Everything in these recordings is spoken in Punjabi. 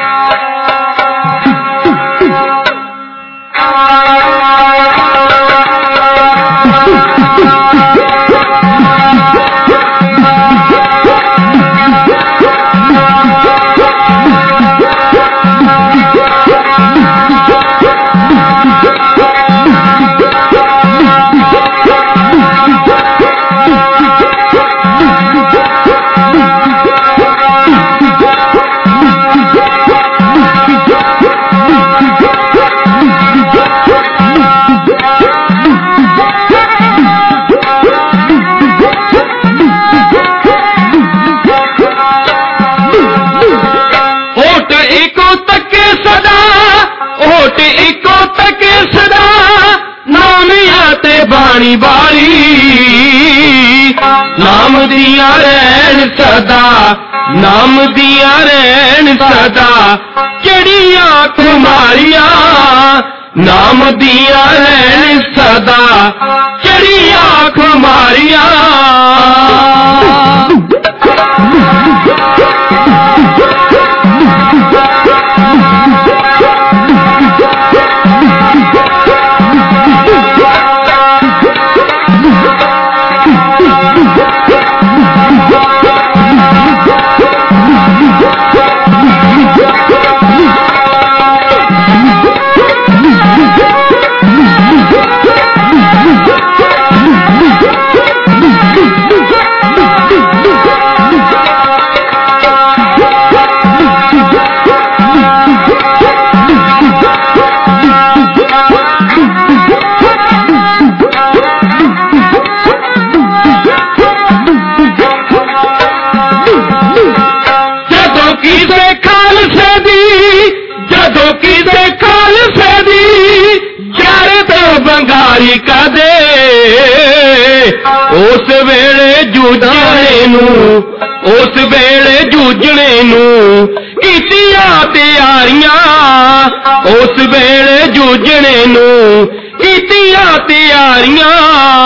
बाणी बारी नाम दिया रैन सदा, नाम दिया रैन सदा, चढ़िया कुमारिया नाम दिया रैन सदा, चढ़िया कुमारिया। बंगारी कदे उस वेले जूझने नू, उस वेले जूझने नू कीतियां तैयारियां, उस वेले जूझने नू कीतियां तैयारियां।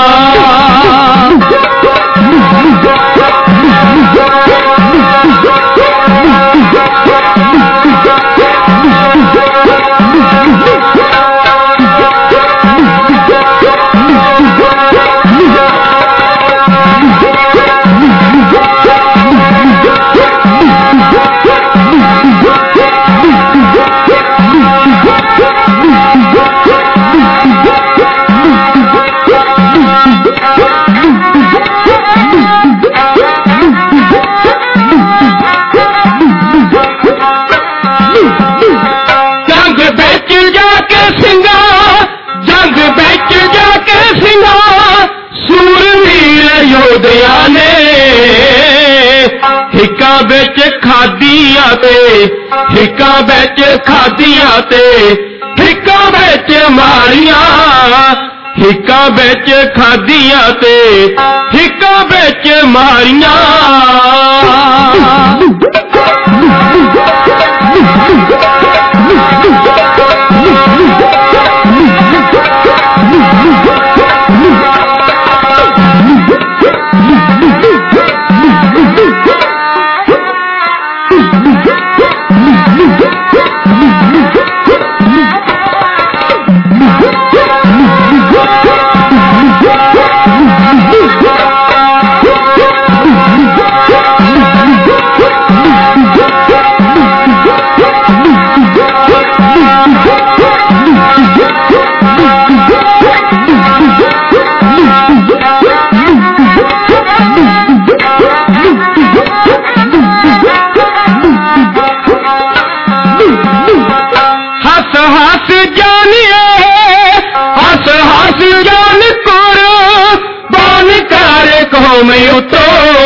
योधिया ने हिक्का बेच खादिया ते, हिक्का बेच खादिया ते, हिक्का बेच मारिया, हिक्का बेच खादिया ते, हिक्का बेच मारिया। में उतो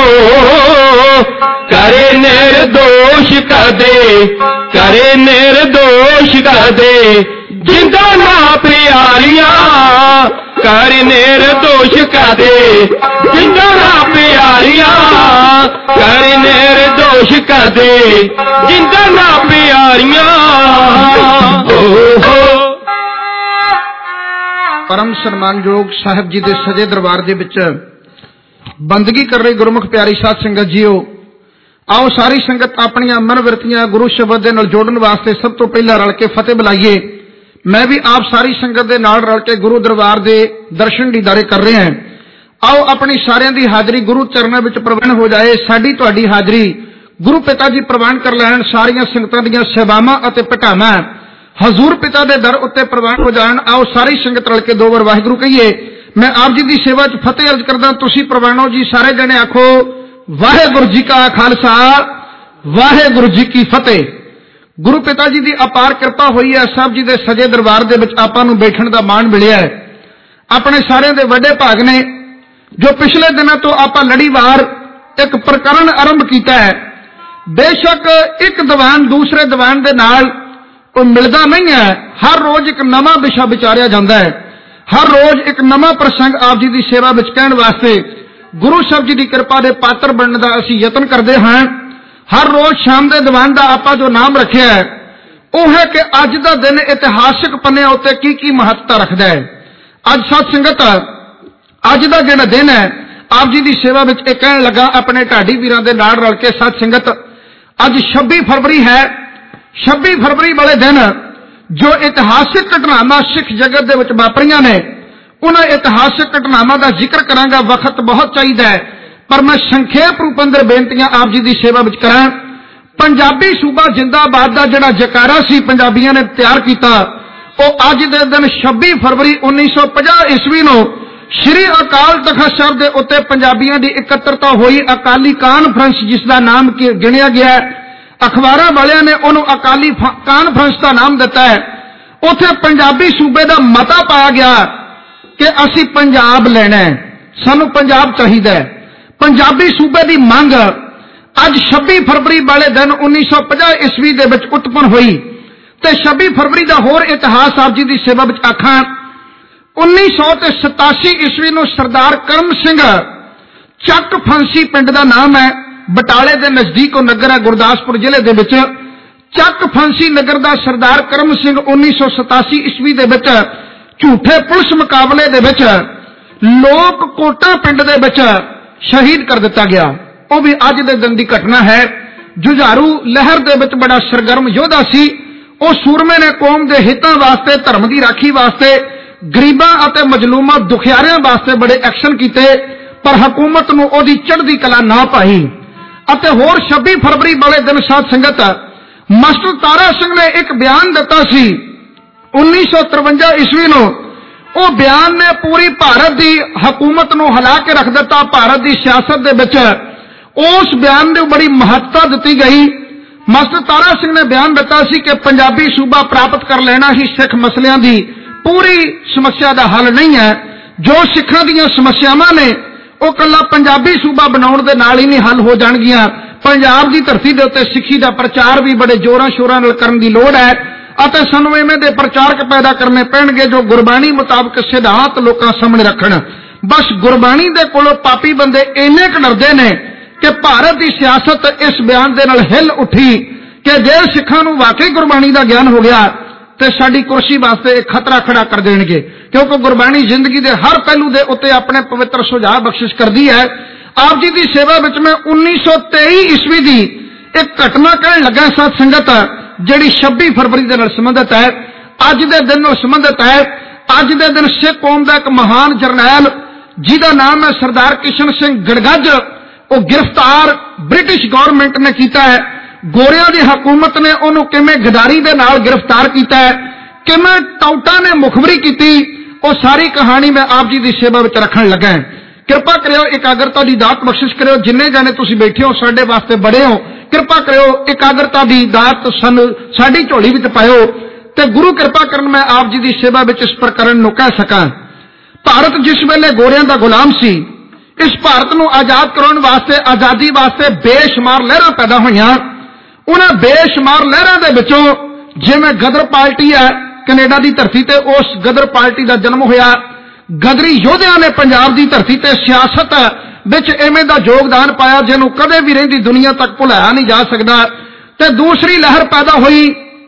करे निर्दोष कदे, करे निर्दोष कदे, जिंदा ना प्यारिया कर निर्दोष कदे, जिंदा ना प्यारिया कर निर्दोष कदे, जिंदा ना प्यारिया। परम सन्मानयोग साहिब जी दे सजे दरबार दे विच बंदगी कर रहे गुरमुख प्यारी साध संगत जीओ, आओ सारी संगत अपनियां मनवृत्तियां गुरु शब्द दे नाल जोड़न वास्ते सब तो पहला रल के फतेह बुलाइए। मैं भी आप सारी संगत दे नाल रल के गुरु दरबार दे दर्शन दीदारे कर रहे हैं। आओ अपनी सारियां दी हाजरी गुरु चरणों विच प्रवान हो जाए। साडी तुहाडी हाजरी गुरु पिता जी प्रवान कर लैण। सारियां संगतां दीयां सेवावां अते भटावां हजूर पिता दे दर उत्ते प्रवान हो जाण। आओ सारी संगत रल के दो बार वाहिगुरू कहिए। मैं आप जी दी सेवा च फतेह अर्ज करदा, तुसीं प्रवानो जी। सारे जने आखो वाहिगुरू जी का खालसा वाहिगुरू जी की फतेह। गुरु पिता जी की अपार कृपा हुई है। साहब जी के सजे दरबार दे विच आपां नूं बैठण दा मान मिलिया है। अपने सारे दे वड्डे भाग ने जो पिछले दिनों तो आपां लड़ीवार एक प्रकरण आरंभ किया है। बेशक एक दीवान दूसरे दीवान दे नाल कोई मिलदा नहीं है। हर रोज एक नवा विषय विचारिया जाता है। हर रोज एक नवा प्रसंग आप जी की सेवा विच कहण वास्ते गुरु साहब जी की कृपा के पात्र बनने का असीं यतन करते हैं। हर रोज शाम के दीवान का आपां जो नाम रखिया है वह है कि अज का दिन इतिहासिक पन्ने उत्ते की महत्ता रखता है। अज सत संगत अज का जिहड़ा दिन है आप जी की सेवा में यह कहन लगा अपने ढाडी वीरां दे नाल रल के सत संगत अज 26 फरवरी है। 26 फरवरी वाले दिन जो इतिहासिक घटनावां सिख जगत दे विच वापरियां ने उन्हां इतिहासिक घटनावां का जिक्र करांगा। वक्त बहुत चाहिए है पर मैं संखेप रूप अंदर बेनतियां आप जी की सेवा विच करां। पंजाबी सूबा जिंदाबाद का जिहड़ा जकारा सी पंजाबियों ने तैयार किया वो अज दे दिन 26 फरवरी 1950 ईस्वी नूं श्री अकाल तखत साहिब दे उत्ते पंजाबियों की एकत्रता हुई अकाली कानफ्रेंस जिसका नाम गिणिया गया। अखबारां वालियां ने उन्होंने अकाली कानफ्रेंस का नाम दिता है। उत्थे पंजाबी सूबे का मता पाया गया कि असीं पंजाब लेना है, सानू पंजाब चाहिए। पंजाबी सूबे की मंग अज 26 फरवरी वाले दिन 1950 ईस्वी दे विच उत्पन्न हुई। ते 26 फरवरी का होर इतिहास आप जी की सेवा विच आखां। 1987 ईस्वी नूं सरदार करम सिंह चक फांसी पिंड का नाम है, बटाले के नजदीक नगर है गुरदासपुर जिले के विच। चक फांसी नगर का सरदार करम सिंह 1987 ईस्वी दे विच झूठे पुलिस मुकाबले दे विच लोक कोटा पिंड दे विच शहीद कर दिता गया। वह भी अज दे दिन की घटना है। जुझारू लहर दे विच बड़ा सरगर्म योद्धा सी। उस सूरमे ने कौम के हितों वास्ते धर्म की राखी वास्ते गरीबां अते मजलूमां दुखियारियां वास्ते बड़े एक्शन किए पर हुकूमत नूं ओदी चढ़दी कला ना पाई। अते होर 26 फरवरी वाले दिन साध संगत मास्टर तारा सिंह ने एक बयान दिता सी 1953 ईस्वी नूं। वो बयान ने पूरी भारत की हुकूमत नूं हिला के रख दिता। भारत की सियासत दे विच उस बयान नूं बड़ी महत्ता दी गई। मास्टर तारा सिंह ने बयान दिता सी कि पंजाबी सूबा प्राप्त कर लेना ही सिख मसलियां की पूरी समस्या का हल नहीं है। जो सिखां दीयां समस्यावां ने वो कला पंजाबी सूबा बनाउण दे नाल ही नहीं हल हो जाणगियां। पंजाब की धरती के उत्ते सिੱਖੀ का प्रचार भी बड़े जोरां शोरां नाल करन दी लोड़ है। अते सानूं इवें दे प्रचारक पैदा करने पैणगे जो गुरबाणी मुताबक सिद्धांत लोकां सामने रखण। बस गुरबाणी दे कोलों पापी बंदे इन्ने क डरदे ने कि भारत की सियासत इस बयान दे नाल हिल उठी कि जे सिखां नूं वाकई गुरबाणी का ज्ञान हो गया तो साडी कुर्सी वास्ते एक खतरा खड़ा कर देणगे। क्योंकि गुरबाणी जिंदगी के हर पहलू के उत्ते अपने पवित्र सुझाव बख्शिश करती है। आप जी की सेवा विच मैं 1923 ईस्वी की एक घटना कहण लगा साध संगत जिहड़ी 26 फरवरी के नाल संबंधित है, अज के दिन नाल संबंधित है। अज के दिन सिख कौम का एक महान जरनैल जिहदा नाम है सरदार किशन सिंह गड़गज वो गिरफ्तार ब्रिटिश गौरमेंट ने किया है। गोरियां की हुकूमत ने उन्होंने किवें गदारी दे नाल गिरफ्तार किया है, किवें टाउटा ने मुखबरी की, वो सारी कहानी मैं आप जी की सेवा में रखन लगा है। कृपा करियो एकाग्रता की दात बख्शिश करियो। जिन्ने जाने तुसीं बैठे हो साडे वास्ते बड़े हो, कृपा करियो एकाग्रता की दात साडी झोली विच पायो ते गुरु कृपा करन मैं आप जी की सेवा में इस प्रकरण नूं कह सकां। भारत जिस वेले गोरियां दा गुलाम सी, इस भारत नूं आजाद कराउण वास्ते आजादी वास्ते बेशुमार लहरां पैदा होईयां। उन्हां बेशुमार लहरां दे विचों जिवें गदर पार्टी है कनेडा की धरती ते उस गदर पार्टी का जन्म होया। गदरी योद्धियां ने पंजाब की धरती ते सियासत विच इवें दा योगदान पाया जिन्हों कदे भी रहिंदी दुनिया तक भुलाया नहीं जा सकता। ते दूसरी लहर पैदा हुई,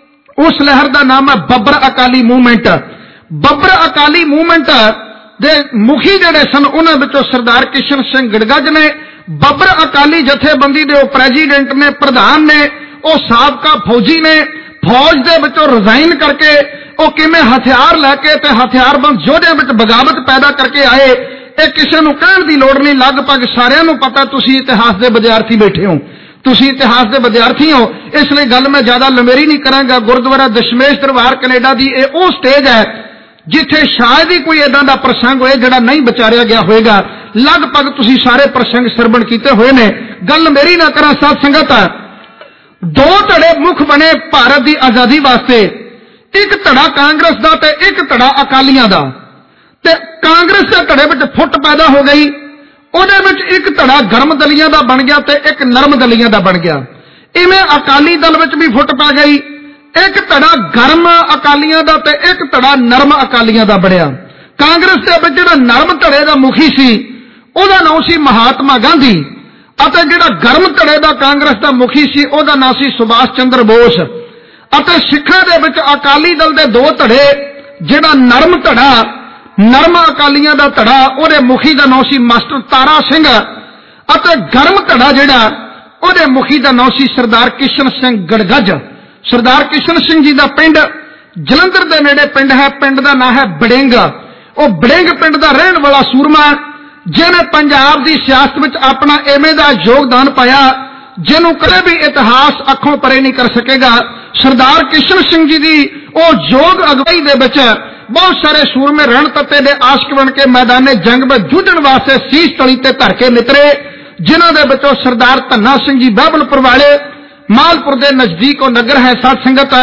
उस लहर का नाम है बब्बर अकाली मूवमेंट। बब्बर अकाली मूवमेंट दे मुखी जिहड़े सन उन्हां विचों सरदार किशन सिंह गड़गज ने ਬੱਬਰ ਅਕਾਲੀ ਜਥੇਬੰਦੀ ਦੇ ਉਹ ਪ੍ਰੈਜ਼ੀਡੈਂਟ ਨੇ, ਪ੍ਰਧਾਨ ਨੇ, ਉਹ ਸਾਬਕਾ ਫੌਜੀ ਨੇ, ਫੌਜ ਦੇ ਵਿੱਚੋਂ ਰਿਜ਼ਾਈਨ ਕਰਕੇ ਉਹ ਕਿਵੇਂ ਹਥਿਆਰ ਲੈ ਕੇ ਤੇ ਹਥਿਆਰਬੰਦ ਯੋਧਿਆਂ ਵਿੱਚ ਬਗਾਵਤ ਪੈਦਾ ਕਰਕੇ ਆਏ, ਇਹ ਕਿਸੇ ਨੂੰ ਕਹਿਣ ਦੀ ਲੋੜ ਨਹੀਂ। ਲਗਭਗ ਸਾਰਿਆਂ ਨੂੰ ਪਤਾ, ਤੁਸੀਂ ਇਤਿਹਾਸ ਦੇ ਵਿਦਿਆਰਥੀ ਬੈਠੇ ਹੋ, ਤੁਸੀਂ ਇਤਿਹਾਸ ਦੇ ਵਿਦਿਆਰਥੀ ਹੋ, ਇਸ ਲਈ ਗੱਲ ਮੈਂ ਜ਼ਿਆਦਾ ਲੰਮੇਰੀ ਨਹੀਂ ਕਰਾਂਗਾ। ਗੁਰਦੁਆਰਾ ਦਸ਼ਮੇਸ਼ ਦਰਬਾਰ ਕੈਨੇਡਾ ਦੀ ਇਹ ਉਹ ਸਟੇਜ ਹੈ ਜਿੱਥੇ ਸ਼ਾਇਦ ਹੀ ਕੋਈ ਏਦਾਂ ਦਾ ਪ੍ਰਸੰਗ ਹੋਏ ਜਿਹੜਾ ਨਹੀਂ ਵਿਚਾਰਿਆ ਗਿਆ ਹੋਏਗਾ। ਲਗਭਗ ਤੁਸੀਂ ਸਾਰੇ ਪ੍ਰਸੰਗ ਸਰਵਣ ਕੀਤੇ ਹੋਏ ਨੇ, ਗੱਲ ਮੇਰੀ ਨਾ ਕਰਾਂ। ਸਾਧ ਸੰਗਤ, ਦੋ ਧੜੇ ਮੁੱਖ ਬਣੇ ਭਾਰਤ ਦੀ ਆਜ਼ਾਦੀ ਵਾਸਤੇ, ਇੱਕ ਧੜਾ ਕਾਂਗਰਸ ਦਾ ਤੇ ਇੱਕ ਧੜਾ ਅਕਾਲੀਆਂ ਦਾ। ਤੇ ਕਾਂਗਰਸ ਦੇ ਧੜੇ ਵਿੱਚ ਫੁੱਟ ਪੈਦਾ ਹੋ ਗਈ, ਉਹਦੇ ਵਿੱਚ ਇੱਕ ਧੜਾ ਗਰਮ ਦਲੀਆਂ ਦਾ ਬਣ ਗਿਆ ਤੇ ਇੱਕ ਨਰਮ ਦਲੀਆਂ ਦਾ ਬਣ ਗਿਆ। ਇਵੇਂ ਅਕਾਲੀ ਦਲ ਵਿੱਚ ਵੀ ਫੁੱਟ ਪੈ ਗਈ, ਇੱਕ ਧੜਾ ਗਰਮ ਅਕਾਲੀਆਂ ਦਾ ਤੇ ਇੱਕ ਧੜਾ ਨਰਮ ਅਕਾਲੀਆਂ ਦਾ ਬਣਿਆ। ਕਾਂਗਰਸ ਦੇ ਵਿੱਚ ਜਿਹੜਾ ਨਰਮ ਧੜੇ ਦਾ ਮੁਖੀ ਸੀ ਉਹਦਾ ਨਾਮ ਸੀ ਮਹਾਤਮਾ ਗਾਂਧੀ, ਅਤੇ ਜਿਹੜਾ ਗਰਮ ਧੜੇ ਦਾ ਕਾਂਗਰਸ ਦਾ ਮੁਖੀ ਸੀ ਉਹਦਾ ਨਾਮ ਸੀ ਸੁਭਾਸ਼ ਚੰਦਰ ਬੋਸ। ਅਤੇ ਸਿੱਖਾਂ ਦੇ ਵਿੱਚ ਅਕਾਲੀ ਦਲ ਦੇ ਦੋ ਧੜੇ, ਜਿਹੜਾ ਨਰਮ ਧੜਾ, ਨਰਮ ਅਕਾਲੀਆਂ ਦਾ ਧੜਾ, ਉਹਦੇ ਮੁਖੀ ਦਾ ਨਾਮ ਸੀ ਮਾਸਟਰ ਤਾਰਾ ਸਿੰਘ, ਅਤੇ ਗਰਮ ਧੜਾ ਜਿਹੜਾ ਉਹਦੇ ਮੁਖੀ ਦਾ ਨਾਮ ਸੀ ਸਰਦਾਰ ਕਿਸ਼ਨ ਸਿੰਘ ਗੜਗੱਜ। ਸਰਦਾਰ ਕਿਸ਼ਨ ਸਿੰਘ ਜੀ ਦਾ ਪਿੰਡ ਜਲੰਧਰ ਦੇ ਨੇੜੇ ਪਿੰਡ ਹੈ, ਪਿੰਡ ਦਾ ਨਾਮ ਹੈ ਬੜਿੰਗ। ਉਹ ਬੜਿੰਗ ਪਿੰਡ ਦਾ ਰਹਿਣ ਵਾਲਾ ਸੂਰਮਾ, ਜਿਹਨੇ ਪੰਜਾਬ ਦੀ ਸਿਆਸਤ ਵਿੱਚ ਆਪਣਾ ਐਵੇਂ ਦਾ ਯੋਗਦਾਨ ਪਾਇਆ ਜਿਹਨੂੰ ਕਦੇ ਵੀ ਇਤਿਹਾਸ ਅੱਖੋਂ ਪਰੇ ਨਹੀਂ ਕਰ ਸਕੇਗਾ। ਸਰਦਾਰ ਕਿਸ਼ਨ ਸਿੰਘ ਜੀ ਦੀ ਉਹ ਯੋਗ ਅਗਵਾਈ ਦੇ ਵਿੱਚ ਬਹੁਤ ਸਾਰੇ ਸੂਰਮੇ ਰਣ ਤੱਤੇ ਦੇ ਆਸ਼ਕ ਬਣ ਕੇ ਮੈਦਾਨੇ ਜੰਗ ਵਿੱਚ ਜੂਝਣ ਵਾਸਤੇ ਸੀਸ ਤਲੀ ਤੇ ਧਰ ਕੇ ਨਿਤਰੇ, ਜਿਨ੍ਹਾਂ ਦੇ ਵਿੱਚੋਂ ਸਰਦਾਰ ਧੰਨਾ ਸਿੰਘ ਜੀ ਬਹਿਬਲਪੁਰ ਵਾਲੇ, ਮਾਲਪੁਰ ਦੇ ਨਜ਼ਦੀਕ ਉਹ ਨਗਰ ਹੈ ਸਾਧ ਸੰਗਤ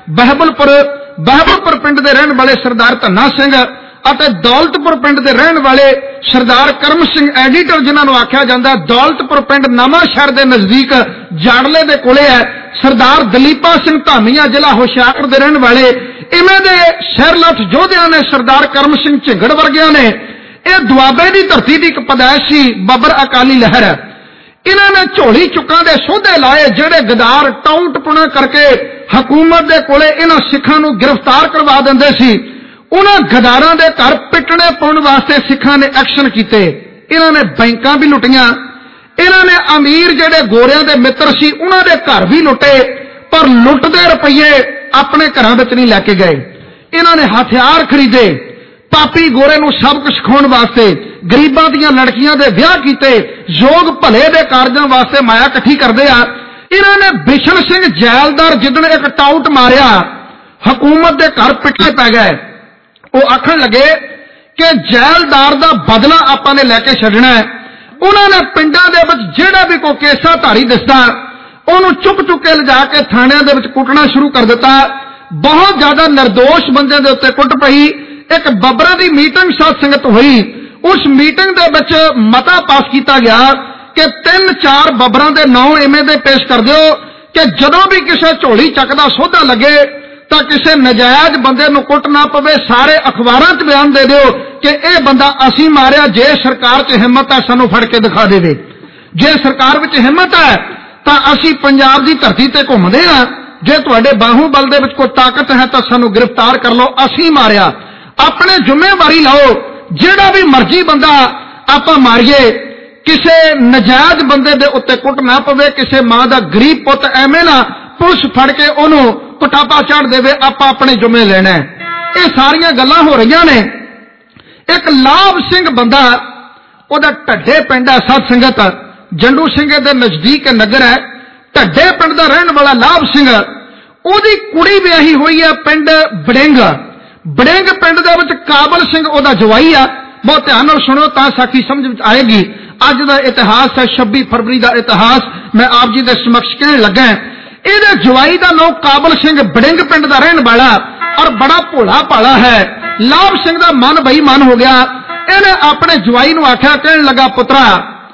ਬਹਿਬਲਪੁਰ ਪਿੰਡ ਦੇ ਰਹਿਣ ਵਾਲੇ ਸਰਦਾਰ ਧੰਨਾ ਸਿੰਘ, ਅਤੇ ਦੌਲਤਪੁਰ ਪਿੰਡ ਦੇ ਰਹਿਣ ਵਾਲੇ ਸਰਦਾਰ ਕਰਮ ਸਿੰਘ ਐਡੀਟਰ, ਜਿਨ੍ਹਾਂ ਨੂੰ ਆਖਿਆ ਜਾਂਦਾ। ਦੌਲਤਪੁਰ ਪਿੰਡ ਨਵਾਂ ਸ਼ਹਿਰ ਦੇ ਨਜ਼ਦੀਕ ਜਾੜਲੇ ਦੇ ਕੋਲੇ ਹੈ। ਸਰਦਾਰ ਦਲੀਪਾ ਸਿੰਘ ਧਾਮੀਆ, ਜ਼ਿਲ੍ਹਾ ਹੁਸ਼ਿਆਰਪੁਰ ਦੇ ਰਹਿਣ ਵਾਲੇ। ਇਵੇਂ ਦੇ ਸ਼ਹਿਰਲੱਠ ਯੋਧਿਆਂ ਨੇ, ਸਰਦਾਰ ਕਰਮ ਸਿੰਘ ਝਿੰਗੜ ਵਰਗਿਆਂ ਨੇ। ਇਹ ਦੁਆਬੇ ਦੀ ਧਰਤੀ ਦੀ ਇੱਕ ਪੈਦਾਇਸ਼ ਸੀ ਬੱਬਰ ਅਕਾਲੀ ਲਹਿਰ। ਇਹਨਾਂ ਨੇ ਝੋਲੀ ਚੁੱਕਾਂ ਦੇ ਸੋਧੇ ਲਾਏ, ਜਿਹੜੇ ਗਦਾਰ ਟਾਊਟਪੁਣਾ ਕਰਕੇ ਹਕੂਮਤ ਦੇ ਕੋਲੇ ਇਹਨਾਂ ਸਿੱਖਾਂ ਨੂੰ ਗ੍ਰਿਫਤਾਰ ਕਰਵਾ ਦਿੰਦੇ ਸੀ। ਉਹਨਾਂ ਗਦਾਰਾਂ ਦੇ ਘਰ ਪਿੱਟਣੇ ਪਾਉਣ ਵਾਸਤੇ ਸਿੱਖਾਂ ਨੇ ਐਕਸ਼ਨ ਕੀਤੇ। ਇਹਨਾਂ ਨੇ ਬੈਂਕਾਂ ਵੀ ਲੁੱਟੀਆਂ, ਇਹਨਾਂ ਨੇ ਅਮੀਰ ਜਿਹੜੇ ਗੋਰਿਆਂ ਦੇ ਮਿੱਤਰ ਸੀ ਉਹਨਾਂ ਦੇ ਘਰ ਵੀ ਲੁੱਟੇ, ਪਰ ਲੁੱਟਦੇ ਰੁਪਈਏ ਆਪਣੇ ਘਰਾਂ ਵਿੱਚ ਨਹੀਂ ਲੈ ਕੇ ਗਏ। ਇਹਨਾਂ ਨੇ ਹਥਿਆਰ ਖਰੀਦੇ ਪਾਪੀ ਗੋਰੇ ਨੂੰ ਸਬਕ ਸਿਖਾਉਣ ਵਾਸਤੇ, ਗਰੀਬਾਂ ਦੀਆਂ ਲੜਕੀਆਂ ਦੇ ਵਿਆਹ ਕੀਤੇ, ਯੋਗ ਭਲੇ ਦੇ ਕਾਰਜਾਂ ਵਾਸਤੇ ਮਾਇਆ ਇਕੱਠੀ ਕਰਦੇ ਆ। ਇਹਨਾਂ ਨੇ ਬਿਸ਼ਨ ਸਿੰਘ ਜੈਲਦਾਰ ਜਿੱਦਣ ਇੱਕ ਟਾਊਟ ਮਾਰਿਆ, ਹਕੂਮਤ ਦੇ ਘਰ ਪਿੱਟੇ ਪੈ ਗਏ। ਉਹ ਆਖਣ ਲੱਗੇ ਕਿ ਜੈਲਦਾਰ ਦਾ ਬਦਲਾ ਆਪਾਂ ਨੇ ਲੈ ਕੇ ਛੱਡਣਾ ਹੈ। ਉਹਨਾਂ ਨੇ ਪਿੰਡਾਂ ਦੇ ਵਿੱਚ ਜਿਹੜਾ ਵੀ ਕੋਈ ਕੇਸਾ ਧਾਰੀ ਦਿਸਦਾ ਉਹਨੂੰ ਚੁੱਕ ਕੇ ਲਿਜਾ ਕੇ ਥਾਣਿਆਂ ਦੇ ਵਿੱਚ ਕੁੱਟਣਾ ਸ਼ੁਰੂ ਕਰ ਦਿੱਤਾ। ਬਹੁਤ ਜ਼ਿਆਦਾ ਨਿਰਦੋਸ਼ ਬੰਦੇ ਦੇ ਉੱਤੇ ਕੁੱਟ ਪਈ। ਇੱਕ ਬੱਬਰਾਂ ਦੀ ਮੀਟਿੰਗ ਸਾਧ ਸੰਗਤ ਹੋਈ, ਉਸ ਮੀਟਿੰਗ ਦੇ ਵਿੱਚ ਮਤਾ ਪਾਸ ਕੀਤਾ ਗਿਆ ਕਿ 3-4 ਬੱਬਰਾਂ ਦੇ ਨਾਂ ਐਵੇਂ ਦੇ ਪੇਸ਼ ਕਰ ਦਿਓ ਕਿ ਜਦੋਂ ਵੀ ਕਿਸੇ ਝੋਲੀ ਚੱਕਦਾ ਸੋਧਾ ਲੱਗੇ ਤਾਂ ਕਿਸੇ ਨਜਾਇਜ਼ ਬੰਦੇ ਨੂੰ ਕੁੱਟ ਨਾ ਪਵੇ। ਸਾਰੇ ਅਖਬਾਰਾਂ 'ਚ ਬਿਆਨ ਦੇ ਦਿਓ ਕਿ ਇਹ ਬੰਦਾ ਅਸੀਂ ਮਾਰਿਆ, ਜੇ ਸਰਕਾਰ 'ਚ ਹਿੰਮਤ ਹੈ ਸਾਨੂੰ ਫੜ ਕੇ ਦਿਖਾ ਦੇਵੇ। ਜੇ ਸਰਕਾਰ ਵਿੱਚ ਹਿੰਮਤ ਹੈ ਤਾਂ ਅਸੀਂ ਪੰਜਾਬ ਦੀ ਧਰਤੀ ਤੇ ਘੁੰਮਦੇ ਹਾਂ, ਜੇ ਤੁਹਾਡੇ ਬਾਹੂਬਲ ਦੇ ਵਿੱਚ ਕੋਈ ਤਾਕਤ ਹੈ ਤਾਂ ਸਾਨੂੰ ਗ੍ਰਿਫਤਾਰ ਕਰ ਲਓ, ਅਸੀਂ ਮਾਰਿਆ। ਆਪਣੇ ਜ਼ਿੰਮੇਵਾਰੀ ਲਓ, ਜਿਹੜਾ ਵੀ ਮਰਜ਼ੀ ਬੰਦਾ ਆਪਾਂ ਮਾਰੀਏ, ਕਿਸੇ ਨਜਾਇਜ਼ ਬੰਦੇ ਦੇ ਉੱਤੇ ਕੁੱਟ ਨਾ ਪਵੇ। ਕਿਸੇ ਮਾਂ ਦਾ ਗਰੀਬ ਪੁੱਤ ਐਵੇਂ ਨਾ ਪੁਲਿਸ ਫੜ ਕੇ ਉਹਨੂੰ ਕੁਟਾਪਾ ਚੜ੍ਹ ਦੇਵੇ, ਆਪਾਂ ਆਪਣੇ ਜ਼ਿੰਮੇ ਲੈਣਾ। ਇਹ ਸਾਰੀਆਂ ਗੱਲਾਂ ਹੋ ਰਹੀਆਂ ਨੇ। ਇੱਕ ਲਾਭ ਸਿੰਘ ਬੰਦਾ, ਉਹਦਾ ਢੱਡੇ ਪਿੰਡ ਹੈ ਸਾਧ ਸੰਗਤ, ਜੰਡੂ ਸਿੰਘੇ ਦੇ ਨਜ਼ਦੀਕ ਨਗਰ ਹੈ। ਢੱਡੇ ਪਿੰਡ ਦਾ ਰਹਿਣ ਵਾਲਾ ਲਾਭ ਸਿੰਘ, ਉਹਦੀ ਕੁੜੀ ਵਿਆਹੀ ਹੋਈ ਹੈ ਪਿੰਡ ਬੜਿੰਗ। ਬੜਿੰਗ ਪਿੰਡ ਦੇ ਵਿੱਚ ਕਾਬਲ ਸਿੰਘ ਉਹਦਾ ਜਵਾਈ ਆ। ਬਹੁਤ ਧਿਆਨ ਨਾਲ ਸੁਣੋ ਤਾਂ ਸਾਖੀ ਸਮਝ ਵਿੱਚ ਆਏਗੀ। ਅੱਜ ਦਾ ਇਤਿਹਾਸ ਹੈ, 26 ਫਰਵਰੀ ਦਾ ਇਤਿਹਾਸ ਮੈਂ ਆਪ ਜੀ ਦੇ ਸਮਕਸ਼ ਕਹਿਣ ਲੱਗਾ। ਇਹਦੇ ਜਵਾਈ ਦਾ ਨਾਮ ਕਾਬਲ ਸਿੰਘ, ਬੜਿੰਗ ਪਿੰਡ ਦਾ ਰਹਿਣ ਵਾਲਾ, ਔਰ ਬੜਾ ਭੋਲਾ ਭਾਲਾ ਹੈ। ਲਾਭ ਸਿੰਘ ਦਾ ਮਨ ਬੇਈਮਾਨ ਹੋ ਗਿਆ। ਇਹਨੇ ਆਪਣੇ ਜਵਾਈ ਨੂੰ ਆਖਿਆ, ਕਹਿਣ ਲੱਗਾ, ਪੁੱਤਰਾ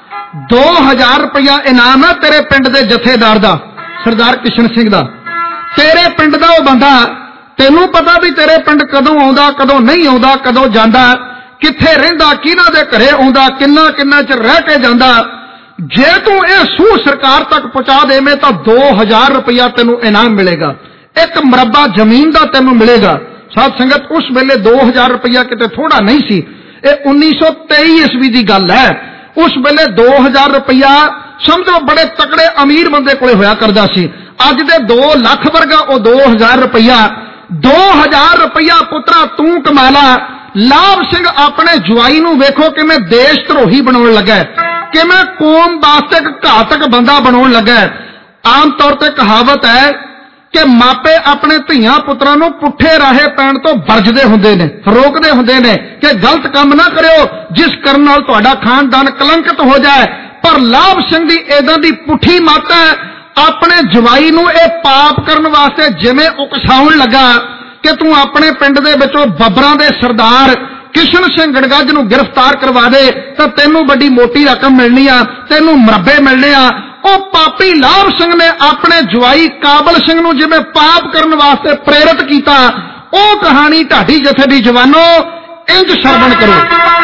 2000 ਰੁਪਇਆ ਇਨਾਮ ਹੈ ਤੇਰੇ ਪਿੰਡ ਦੇ ਜਥੇਦਾਰ ਦਾ, ਸਰਦਾਰ ਕਿਸ਼ਨ ਸਿੰਘ ਦਾ। ਤੇਰੇ ਪਿੰਡ ਦਾ ਉਹ ਬੰਦਾ, ਤੈਨੂੰ ਪਤਾ ਵੀ ਤੇਰੇ ਪਿੰਡ ਕਦੋਂ ਆਉਂਦਾ, ਕਦੋਂ ਨਹੀਂ ਆਉਂਦਾ, ਕਦੋਂ ਜਾਂਦਾ, ਕਿੱਥੇ ਰਹਿੰਦਾ, ਕਿਹਨਾਂ ਦੇ ਘਰੇ ਆਉਂਦਾ, ਕਿੰਨਾ ਚਿਰ ਰਹਿ ਕੇ ਜਾਂਦਾ। ਜੇ ਤੂੰ ਇਹ ਸੂਹ ਸਰਕਾਰ ਤੱਕ ਪਹੁੰਚਾ ਦੇਵੇਂ ਤਾਂ 2000 ਰੁਪਇਆ ਤੈਨੂੰ ਇਨਾਮ ਮਿਲੇਗਾ, ਇੱਕ ਮਰਬਾ ਜ਼ਮੀਨ ਦਾ ਤੈਨੂੰ ਮਿਲੇਗਾ। ਸਾਧ ਸੰਗਤ, ਉਸ ਵੇਲੇ 2000 ਰੁਪਇਆ ਕਿਤੇ ਥੋੜਾ ਨਹੀਂ ਸੀ। ਇਹ 1923 ਈਸਵੀ ਦੀ ਗੱਲ ਹੈ। उस वेले 2000 रुपया समझो बड़े तकड़े अमीर बंदे कोले होया करदा सी। अज दे 2 लाख वर्गा वो 2000 रुपया। 2000 रुपया पुत्रा तू कमा ला। लाभ सिंह अपने जवाई नूं वेखो किवें देश धरोही बनाउण लगा, किवें कौम वास्ते एक घातक बंदा बनाउण लगा। आम तौर पर कहावत है कि मापे अपने धियां पुत्रां नूं पुठे राहे पैण तो वरजदे हुंदे ने, रोकदे हुंदे ने कि गलत काम ना करियो जिस करन नाल तुहाडा खानदान कलंकित हो जाए। पर लाभ सिंह दी इदां दी पुठी मत है, अपने जवाई नूं इह पाप करन वास्ते जिवें उकसाउण लगा कि तू अपने पिंड दे विचों बब्बरां दे सरदार किशन सिंह गड़गज नूं गिरफ्तार करवा दे तां तैनूं बड़ी मोटी रकम मिलनी आ, तैनूं मरबे मिलने आ। ਉਹ पापी लाभ सिंह ने अपने जवाई काबल सिंह नूं जिवें पाप करन वास्ते प्रेरित कीता। ਉਹ कहानी ढाडी जथे दी जवानो इंज श्रवण करो।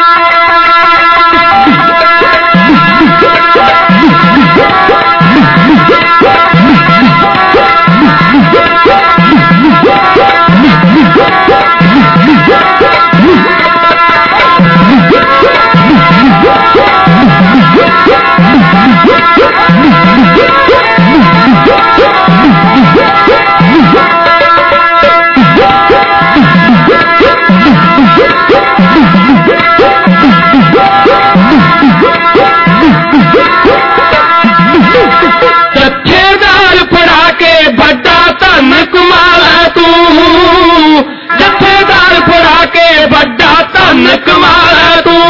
जथेदार फड़ा के बड़ा धन कमा लै तू, जथेदार फड़ा के बड़ा धन कमा लै तू।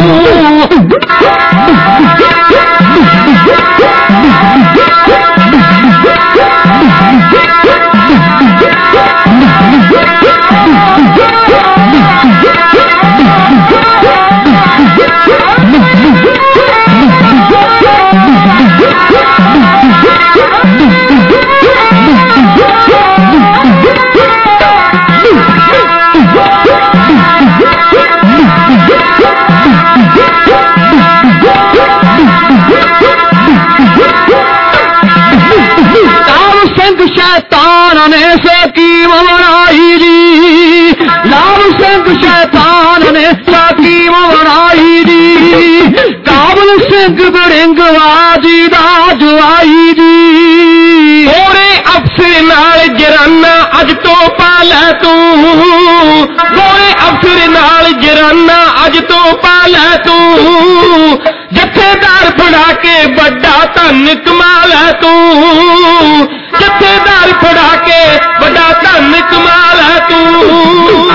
शैतान ने सकीम बनाई जी, लाभ सिंह शैतान ने सकीम बनाई जी। काबल सिंह बड़िंगवाजी दा जवाई जी, थोड़े अफसर नाल जराना अज तो पालै तू, थोड़े अफसर नाल जराना अज तो पालै तू। जथेदार फड़ा के बड़ा धन कमा लै तू, जथेदार फड़ा के बड़ा धन कमा लै तू।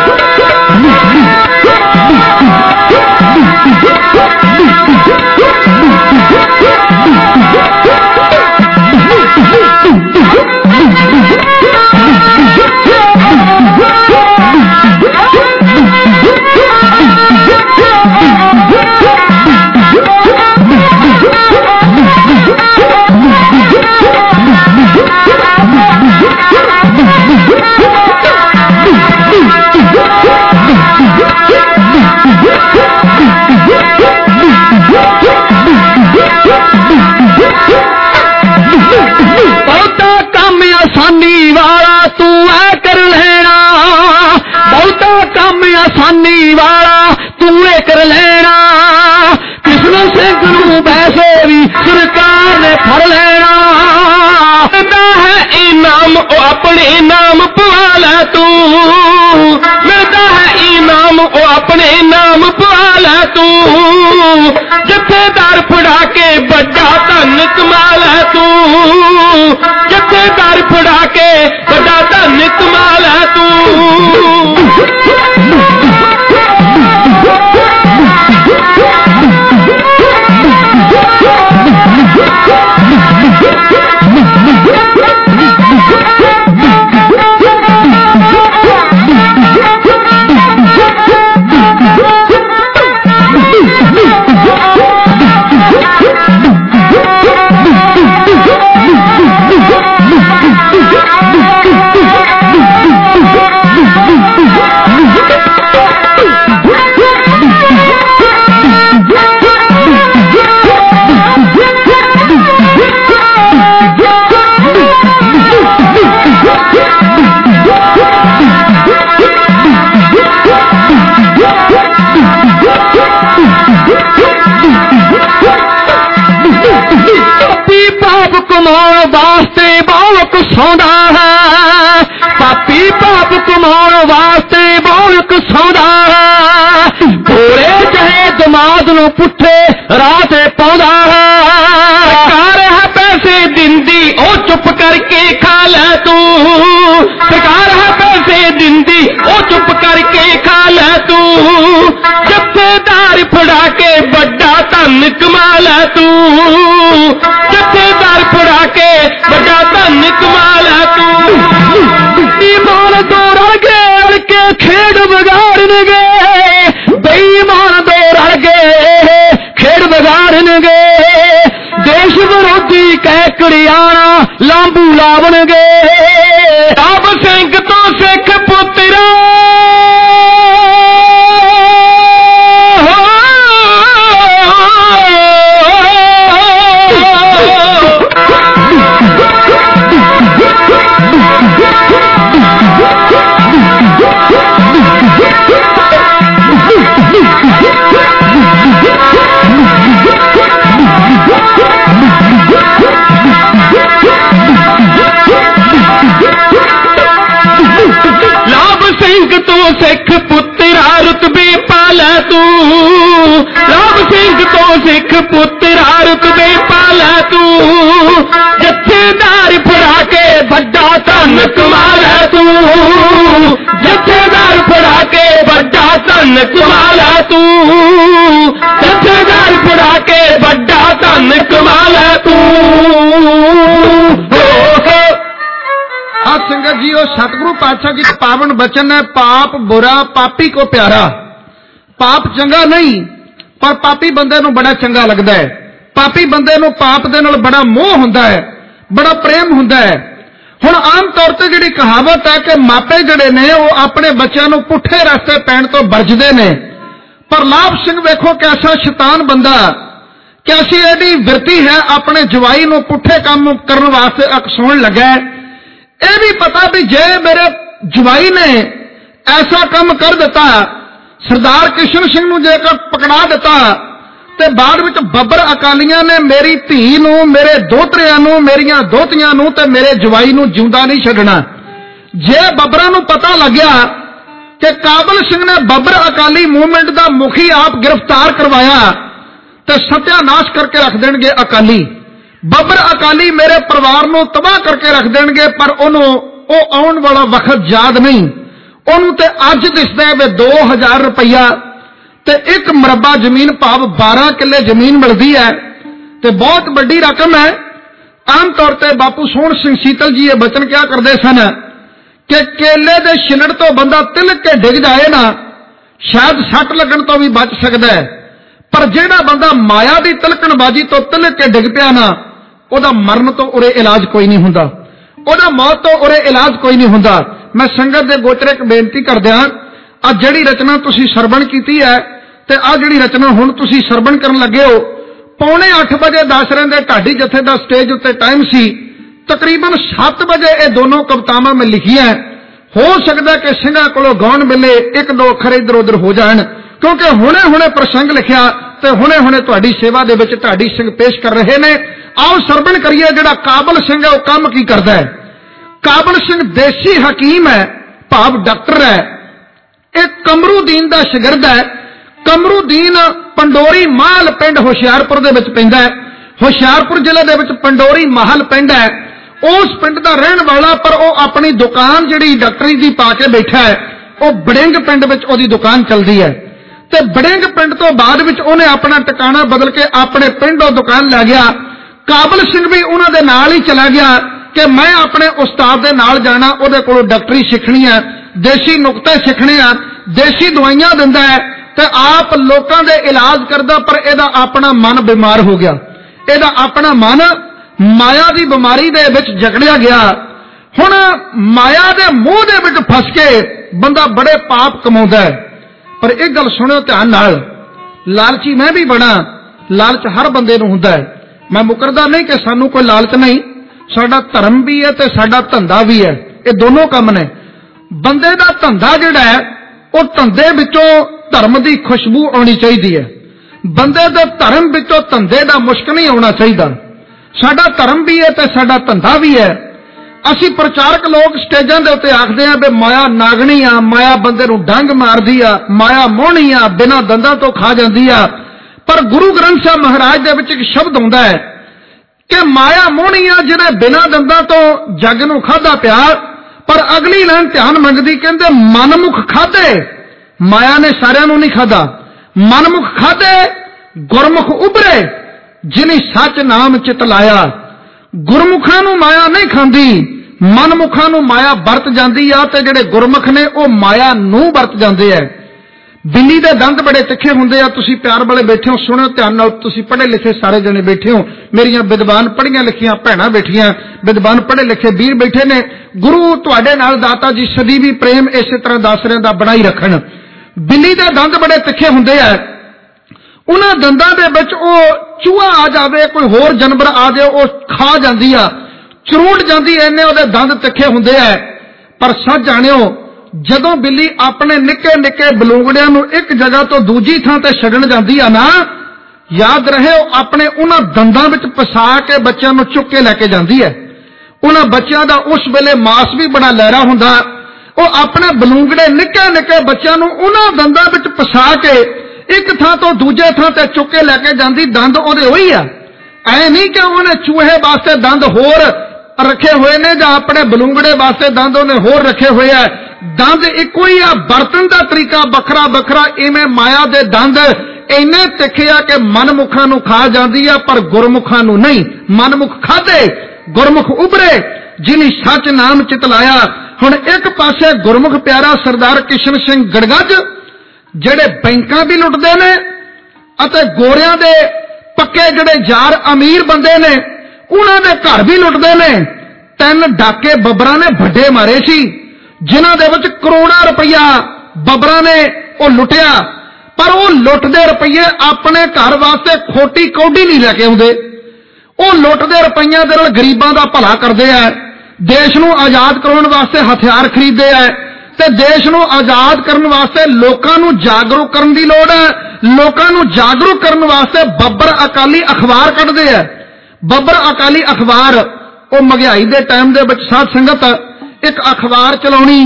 बहुता काम आसानी वाला तू ऐ कर लेना, बहुता काम आसानी वाला तू ऐ कर लेना। कृष्ण सिंह नूं वैसे भी सरकार ने फड़ लेना, मिलता है इनाम ओ अपने नाम पवा लै तू, मिलता है इनाम ओ अपने नाम पवा लै तू। जथेदार फड़ा के बड़ा धन कमा लै तू, जथेदार फड़ा के बड़ा धन कमा लै तू। ਕਮਾਉਣ ਵਾਸਤੇ ਬਹੁਤ ਕੁਸਾਉਂਦਾ ਹੈ, ਪਾਪੀ ਪਾਪ ਕਮਾਉਣ ਵਾਸਤੇ ਬਹੁਤ ਕੁਸਾਉਂਦਾ ਹੈ, ਭੋਲੇ ਜਿਹੇ ਦਿਮਾਗ ਨੂੰ ਪੁੱਠੇ ਰਾਹ ਤੇ ਪਾਉਂਦਾ ਹੈ। ਸਰਕਾਰ ਹੈ ਪੈਸੇ ਦਿੰਦੀ ਉਹ ਚੁੱਪ ਕਰਕੇ ਖਾ ਲੈ ਤੂੰ, ਸਰਕਾਰ ਹੈ ਪੈਸੇ ਦਿੰਦੀ ਉਹ ਚੁੱਪ ਕਰਕੇ ਖਾ ਲੈ ਤੂੰ, ਜੱਥੇਦਾਰ ਫੜਾ ਕੇ ਵੱਡਾ ਧਨ ਕਮਾ ਲੈ ਤੂੰ, ਜੱਥੇਦਾਰ ਫੜਾ ਕੇ ਵੱਡਾ ਧਨ ਕਮਾ ਲੈ ਤੂੰ। ਬੇਈਮਾਨ ਦੋ ਰਲ ਕੇ ਖੇਡ ਵਿਗਾੜਨਗੇ, ਬੇਈਮਾਨ ਦੋ ਰਲ ਕੇ ਖੇਡ ਵਿਗਾੜਨਗੇ, ਦੇਸ਼ ਵਿਰੋਧੀ ਕਹਿ ਕੜਿਆਣਾ ਲਾਂਬੂ ਲਾਵਣਗੇ। ਆਪ ਸਿੰਘ ਤੋਂ ਸਿੱਖ ਪੁੱਤਰਾ ਸਿੱਖ ਪੁੱਤਰਾ ਰੁਤਬੇ ਪਾ ਲੈ ਤੂੰ, ਲਾਭ ਸਿੰਘ ਤੋਂ ਸਿੱਖ ਪੁੱਤਰਾ ਰੁਤਬੇ ਪਾ ਲੈ ਤੂੰ, ਜੱਥੇਦਾਰ ਫੜਾ ਕੇ ਵੱਡਾ ਧਨ ਕਮਾ ਲੈ ਤੂੰ, ਜੱਥੇਦਾਰ ਫੜਾ ਕੇ ਵੱਡਾ ਧਨ ਕਮਾ ਲੈ ਤੂੰ, ਜੱਥੇਦਾਰ ਫੜਾ ਕੇ ਵੱਡਾ ਧਨ ਕਮਾ ਲੈ ਤੂੰ। संगत जी, सतगुरु पातशाह जी पावन बचन है, पाप बुरा पापी को प्यारा। पाप चंगा नहीं, पर पापी बंदे नूं बड़ा चंगा लगता है। पापी बंदे नूं पाप दे नाल बड़ा मोह हुंदा है, बड़ा प्रेम हुंदा है। हुण आम तौर ते जिहड़ी कहावत है कि मापे जिहड़े ने वो अपने बच्चों नूं पुठे रस्ते पैण तो बरजदे ने, पर लाभ सिंह वेखो कैसा शैतान बंदा, कैसी इहदी विरती है, अपने जवाई नूं पुठे काम करन वास्ते अकसाउण लगा है। यह भी पता भी जे मेरे जवाई ने ऐसा काम कर दिता, सरदार किशन सिंह नूं जेकर पकड़ा दिता, ते बाद विच बब्बर अकालियां ने मेरी धी नूं, मेरे दोहतरियां नूं, मेरियां दोहतियां नूं ते मेरे जवाई नूं जिंदा नहीं छड्डना। जे बब्बरां नूं पता लग्या कि काबल सिंह ने बब्बर अकाली मूवमेंट दा मुखी आप गिरफ्तार करवाया, ते सत्यानाश करके रख देणगे अकाली। बब्बर अकाली मेरे परिवार नूं तबाह करके रख देणगे, पर उन्होंने आउण वाला वक्त याद नहीं। उन्होंने ते अज दिसदा है वे 2000 रुपया ते एक मरबा जमीन भाव 12 किले जमीन मिलती है, ते बहुत बड़ी रकम है। आम तौर पर बापू सोहण सिंह सीतल जी ये बचन क्या करते सन कि केले दे छिलड़ तो बंदा तिलक के डिग जाए ना, शायद सट लगन तो भी बच सकता है, पर जेड़ा बंदा माया की तिलकणबाजी तो तिलक के डिग पिया ना, ओदा मरण तो उरे इलाज कोई नहीं हुंदा, ओदा मौत तो उरे इलाज कोई नहीं हुंदा। मैं संगत दे गोचरे एक बेनती कर दियां, आ जिहड़ी रचना तुसी सरवण कीती है ते आ जिहड़ी रचना हुण तुसी सरवण करन लगे हो, 7:45 बजे दस रहिंदे ढाडी जथे दा स्टेज उत्ते टाइम सी, तकरीबन 7 बजे ये दोनों कवितावां मैं लिखियां। हो सकदा कि सिंघां कोलों गाउण वेले एक दो अखर इधर उधर हो जाण, क्योंकि हुणे हुणे प्रसंग लिखिया ते हुणे हुणे तुहाडी सेवा दे विच ढाडी सिंह पेश कर रहे ने। आओ सरवण करिए जिहड़ा काबल सिंह है वो काम की करदा है। काबल सिंह देसी हकीम है, भाव डॉक्टर है। एक कमरूदीन दा शागिर्द है। कमरूदीन पंडोरी महल पिंड हुशियारपुर दे विच पैंदा है। हुशियारपुर जिले दे विच पंडोरी महल पिंड है। उस पिंड दा रहण वाला, पर वो अपनी दुकान जिहड़ी डॉक्टरी दी पा के बैठा है, वो बड़िंग पिंड विच ओदी दुकान चलदी है। ते बड़िंग पिंड तो बाद विच उहने अपना टिकाणा बदल के अपने पिंड वो दुकान लै गया। काबल सिंह भी उन्हां दे नाल ही चला गया कि मैं अपने उस्ताद दे नाल जाना, उहदे कोलों डॉक्टरी सीखनी है, देसी नुकते सीखने हैं, देसी दवाइयां दिंदा है ते आप लोकां दे इलाज करदा, पर इहदा अपना मन बीमार हो गया। इहदा अपना मन माया दी बीमारी दे विच जकड़िया गया। हुण माया दे मूंह दे विच फस के बंदा बड़े पाप कमाउंदा है। पर एक गल सुणियो ध्यान नाल, लालची मैं भी बड़ा, लालच हर बंदे नूं हुंदा है। मैं मुकरदा नहीं कि सानू कोई लालच नहीं, साडा धर्म भी है ते साडा धंधा भी है, ये दोनों काम ने। बंदे दा धंधा जिहड़ा है वो धंधे विचों धर्म दी खुशबू आनी चाहिदी है, बंदे दे धर्म विचों धंधे दा मुश्क नहीं आउणा चाहिदा। ਸਾਡਾ ਧਰਮ ਵੀ ਹੈ ਤੇ ਸਾਡਾ ਧੰਦਾ ਵੀ ਹੈ। ਅਸੀਂ ਪ੍ਰਚਾਰਕ ਲੋਕ ਸਟੇਜਾਂ ਦੇ ਉੱਤੇ ਆਖਦੇ ਹਾਂ ਵੀ ਮਾਇਆ ਨਾਗਣੀ ਆ, ਮਾਇਆ ਬੰਦੇ ਨੂੰ ਡੰਗ ਮਾਰਦੀ ਆ, ਮਾਇਆ ਮੋਹਣੀ ਆ, ਬਿਨਾਂ ਦੰਦਾਂ ਤੋਂ ਖਾ ਜਾਂਦੀ ਆ। ਪਰ ਗੁਰੂ ਗ੍ਰੰਥ ਸਾਹਿਬ ਮਹਾਰਾਜ ਦੇ ਵਿੱਚ ਇੱਕ ਸ਼ਬਦ ਆਉਂਦਾ ਹੈ ਕਿ ਮਾਇਆ ਮੋਹਣੀ ਆ ਜਿਹਨੇ ਬਿਨਾਂ ਦੰਦਾਂ ਤੋਂ ਜੱਗ ਨੂੰ ਖਾਧਾ ਪਿਆ। ਪਰ ਅਗਲੀ ਲਾਈਨ ਧਿਆਨ ਮੰਗਦੀ, ਕਹਿੰਦੇ ਮਨਮੁਖ ਖਾਧੇ, ਮਾਇਆ ਨੇ ਸਾਰਿਆਂ ਨੂੰ ਨਹੀਂ ਖਾਧਾ, ਮਨਮੁਖ ਖਾਧੇ ਗੁਰਮੁਖ ਉਭਰੇ ਜਿਨੀ ਸੱਚ ਨਾਮ ਚਿਤ ਲਾਇਆ। ਗੁਰਮੁਖਾਂ ਨੂੰ ਮਾਇਆ ਨਹੀਂ ਖਾਂਦੀ, ਮਨਮੁਖਾਂ ਨੂੰ ਮਾਇਆ ਵਰਤ ਜਾਂਦੀ ਆ, ਤੇ ਜਿਹੜੇ ਗੁਰਮੁਖ ਨੇ ਉਹ ਮਾਇਆ ਨੂੰ ਵਰਤ ਜਾਂਦੇ ਆ। ਬਿੱਲੀ ਦੇ ਦੰਦ ਬੜੇ ਤਿੱਖੇ ਹੁੰਦੇ ਆ। ਤੁਸੀਂ ਪਿਆਰ ਵਾਲੇ ਬੈਠੇ ਹੋ, ਸੁਣਿਓ ਧਿਆਨ ਨਾਲ, ਤੁਸੀਂ ਪੜ੍ਹੇ ਲਿਖੇ ਸਾਰੇ ਜਣੇ ਬੈਠੇ ਹੋ, ਮੇਰੀਆਂ ਵਿਦਵਾਨ ਪੜ੍ਹੀਆਂ ਲਿਖੀਆਂ ਭੈਣਾਂ ਬੈਠੀਆਂ, ਵਿਦਵਾਨ ਪੜ੍ਹੇ ਲਿਖੇ ਵੀਰ ਬੈਠੇ ਨੇ। ਗੁਰੂ ਤੁਹਾਡੇ ਨਾਲ ਦਾਤਾ ਜੀ ਸਦੀਵੀ ਪ੍ਰੇਮ ਇਸੇ ਤਰ੍ਹਾਂ ਦਾਸਰਿਆਂ ਦਾ ਬਣਾਈ ਰੱਖਣ। ਬਿੱਲੀ ਦੇ ਦੰਦ ਬੜੇ ਤਿੱਖੇ ਹੁੰਦੇ ਆ, ਉਹਨਾਂ ਦੰਦਾਂ ਦੇ ਵਿੱਚ ਉਹ ਚੂਹਾ ਆ ਜਾਵੇ, ਕੋਈ ਹੋਰ ਜਾਨਵਰ ਆ ਜਾਵੇ, ਉਹ ਖਾ ਜਾਂਦੀ ਆ, ਚਰੂਟ ਜਾਂਦੀ, ਇੰਨੇ ਉਹਦੇ ਦੰਦ ਤਿੱਖੇ ਹੁੰਦੇ ਆ। ਪਰ ਸੱਚ ਜਾਣਿਓ, ਜਦੋਂ ਬਿੱਲੀ ਆਪਣੇ ਨਿੱਕੇ ਨਿੱਕੇ ਬਲੂੰਗੜਿਆਂ ਨੂੰ ਇੱਕ ਜਗ੍ਹਾ ਤੋਂ ਦੂਜੀ ਥਾਂ ਤੇ ਛੱਡਣ ਜਾਂਦੀ ਆ ਨਾ, ਯਾਦ ਰਹੇ ਉਹ ਆਪਣੇ ਉਹਨਾਂ ਦੰਦਾਂ ਵਿੱਚ ਪਸਾ ਕੇ ਬੱਚਿਆਂ ਨੂੰ ਚੁੱਕ ਕੇ ਲੈ ਕੇ ਜਾਂਦੀ ਹੈ। ਉਹਨਾਂ ਬੱਚਿਆਂ ਦਾ ਉਸ ਵੇਲੇ ਮਾਸ ਵੀ ਬੜਾ ਲਹਿਰਾ ਹੁੰਦਾ। ਉਹ ਆਪਣੇ ਬਲੂੰਗੜੇ ਨਿੱਕੇ ਨਿੱਕੇ ਬੱਚਿਆਂ ਨੂੰ ਉਹਨਾਂ ਦੰਦਾਂ ਵਿੱਚ ਪਸਾ ਕੇ ਇੱਕ ਥਾਂ ਤੋਂ ਦੂਜੇ ਥਾਂ ਤੇ ਚੁੱਕ ਕੇ ਲੈ ਕੇ ਜਾਂਦੀ। ਦੰਦ ਉਹਦੇ ਉਹੀ ਆ, ਐ ਨਹੀਂ ਕਿ ਉਹਨੇ ਚੂਹੇ ਵਾਸਤੇ ਦੰਦ ਹੋਰ ਰੱਖੇ ਹੋਏ ਨੇ ਜਾਂ ਆਪਣੇ ਬਲੂੰਗੜੇ ਵਾਸਤੇ ਦੰਦ ਉਹਨੇ ਹੋਰ ਰੱਖੇ ਹੋਏ ਆ। ਦੰਦ ਇੱਕੋ ਹੀ ਆ, ਵਰਤਣ ਦਾ ਤਰੀਕਾ ਵੱਖਰਾ ਵੱਖਰਾ। ਇਵੇਂ ਮਾਇਆ ਦੇ ਦੰਦ ਇੰਨੇ ਤਿੱਖੇ ਆ ਕਿ ਮਨਮੁਖਾਂ ਨੂੰ ਖਾ ਜਾਂਦੀ ਆ, ਪਰ ਗੁਰਮੁਖਾਂ ਨੂੰ ਨਹੀਂ। ਮਨਮੁਖ ਖਾਧੇ ਗੁਰਮੁਖ ਉਭਰੇ ਜਿਨੀ ਸੱਚ ਨਾਮ ਚਿਤ ਲਾਇਆ। ਹੁਣ ਇੱਕ ਪਾਸੇ ਗੁਰਮੁਖ ਪਿਆਰਾ ਸਰਦਾਰ ਕਿਸ਼ਨ ਸਿੰਘ ਗੜਗੱਜ, ਜਿਹੜੇ ਬੈਂਕਾਂ ਵੀ ਲੁੱਟਦੇ ਨੇ ਅਤੇ ਗੋਰਿਆਂ ਦੇ ਪੱਕੇ ਜਿਹੜੇ ਯਾਰ ਅਮੀਰ ਬੰਦੇ ਨੇ ਉਹਨਾਂ ਦੇ ਘਰ ਵੀ ਲੁੱਟਦੇ ਨੇ। 3 ਡਾਕੇ ਬੱਬਰਾਂ ਨੇ ਵੱਡੇ ਮਾਰੇ ਸੀ, ਜਿਨ੍ਹਾਂ ਦੇ ਵਿੱਚ ਕਰੋੜਾਂ ਰੁਪਈਆ ਬੱਬਰਾਂ ਨੇ ਉਹ ਲੁੱਟਿਆ। ਪਰ ਉਹ ਲੁੱਟਦੇ ਰੁਪਈਏ ਆਪਣੇ ਘਰ ਵਾਸਤੇ ਖੋਟੀ ਕੌਡੀ ਨਹੀਂ ਲੈ ਕੇ ਆਉਂਦੇ। ਉਹ ਲੁੱਟਦੇ ਰੁਪਈਆਂ ਦੇ ਨਾਲ ਗਰੀਬਾਂ ਦਾ ਭਲਾ ਕਰਦੇ ਆ, ਦੇਸ਼ ਨੂੰ ਆਜ਼ਾਦ ਕਰਾਉਣ ਵਾਸਤੇ ਹਥਿਆਰ ਖਰੀਦਦੇ ਆ, ਤੇ ਦੇਸ਼ ਨੂੰ ਆਜ਼ਾਦ ਕਰਨ ਵਾਸਤੇ ਲੋਕਾਂ ਨੂੰ ਜਾਗਰੂਕ ਕਰਨ ਦੀ ਲੋੜ ਹੈ। ਲੋਕਾਂ ਨੂੰ ਜਾਗਰੂਕ ਕਰਨ ਵਾਸਤੇ ਬੱਬਰ ਅਕਾਲੀ ਅਖਬਾਰ ਕੱਢਦੇ ਆ। ਬੱਬਰ ਅਕਾਲੀ ਅਖਬਾਰ, ਉਹ ਮਹਿੰਗਾਈ ਦੇ ਟਾਈਮ ਦੇ ਵਿੱਚ ਸਾਧ ਸੰਗਤ ਇੱਕ ਅਖਬਾਰ ਚਲਾਉਣੀ,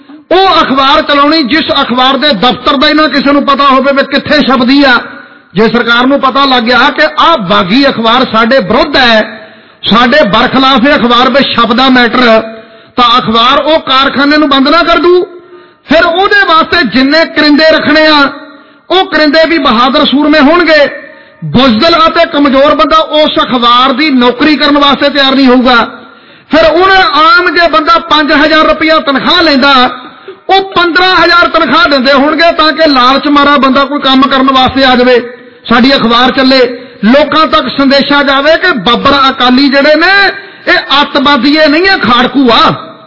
ਉਹ ਅਖਬਾਰ ਚਲਾਉਣੀ ਜਿਸ ਅਖਬਾਰ ਦੇ ਦਫ਼ਤਰ ਦਾ ਹੀ ਨਾ ਕਿਸੇ ਨੂੰ ਪਤਾ ਹੋਵੇ ਵੀ ਕਿੱਥੇ ਛਪਦੀ ਆ। ਜੇ ਸਰਕਾਰ ਨੂੰ ਪਤਾ ਲੱਗ ਗਿਆ ਕਿ ਆਹ ਬਾਗੀ ਅਖਬਾਰ ਸਾਡੇ ਵਿਰੁੱਧ ਹੈ, ਸਾਡੇ ਬਰਖਲਾਫ ਇਹ ਅਖਬਾਰ ਵਿੱਚ ਛਪਦਾ ਮੈਟਰ, ਤਾਂ ਅਖਬਾਰ ਉਹ ਕਾਰਖਾਨੇ ਨੂੰ ਬੰਦ ਨਾ ਕਰ ਦੂ। ਫਿਰ ਉਹਦੇ ਵਾਸਤੇ ਜਿੰਨੇ ਕਰਿੰਦੇ ਰੱਖਣੇ ਆ, ਉਹ ਕਰਿੰਦੇ ਵੀ ਬਹਾਦਰ ਸੂਰਮੇ ਹੋਣਗੇ। ਬੁਜ਼ਦਿਲ ਅਤੇ ਕਮਜ਼ੋਰ ਬੰਦਾ ਉਸ ਅਖਬਾਰ ਦੀ ਨੌਕਰੀ ਕਰਨ ਵਾਸਤੇ ਤਿਆਰ ਨਹੀਂ ਹੋਊਗਾ। ਫਿਰ ਉਹਨੇ ਆਮ ਜੇ ਬੰਦਾ 5000 ਰੁਪਇਆ ਤਨਖਾਹ ਲੈਂਦਾ, ਉਹ 15000 ਤਨਖਾਹ ਦਿੰਦੇ ਹੋਣਗੇ ਤਾਂ ਕਿ ਲਾਲਚ ਮਾਰਾ ਬੰਦਾ ਕੋਈ ਕੰਮ ਕਰਨ ਵਾਸਤੇ ਆ ਜਾਵੇ, ਸਾਡੀ ਅਖਬਾਰ ਚੱਲੇ, ਲੋਕਾਂ ਤੱਕ ਸੰਦੇਸ਼ਾ ਜਾਵੇ ਕਿ ਬੱਬਰ ਅਕਾਲੀ ਜਿਹੜੇ ਨੇ ਇਹ ਅੱਤਵਾਦੀਏ ਨਹੀਂ ਹੈ, ਖਾੜਕੂ ਆ,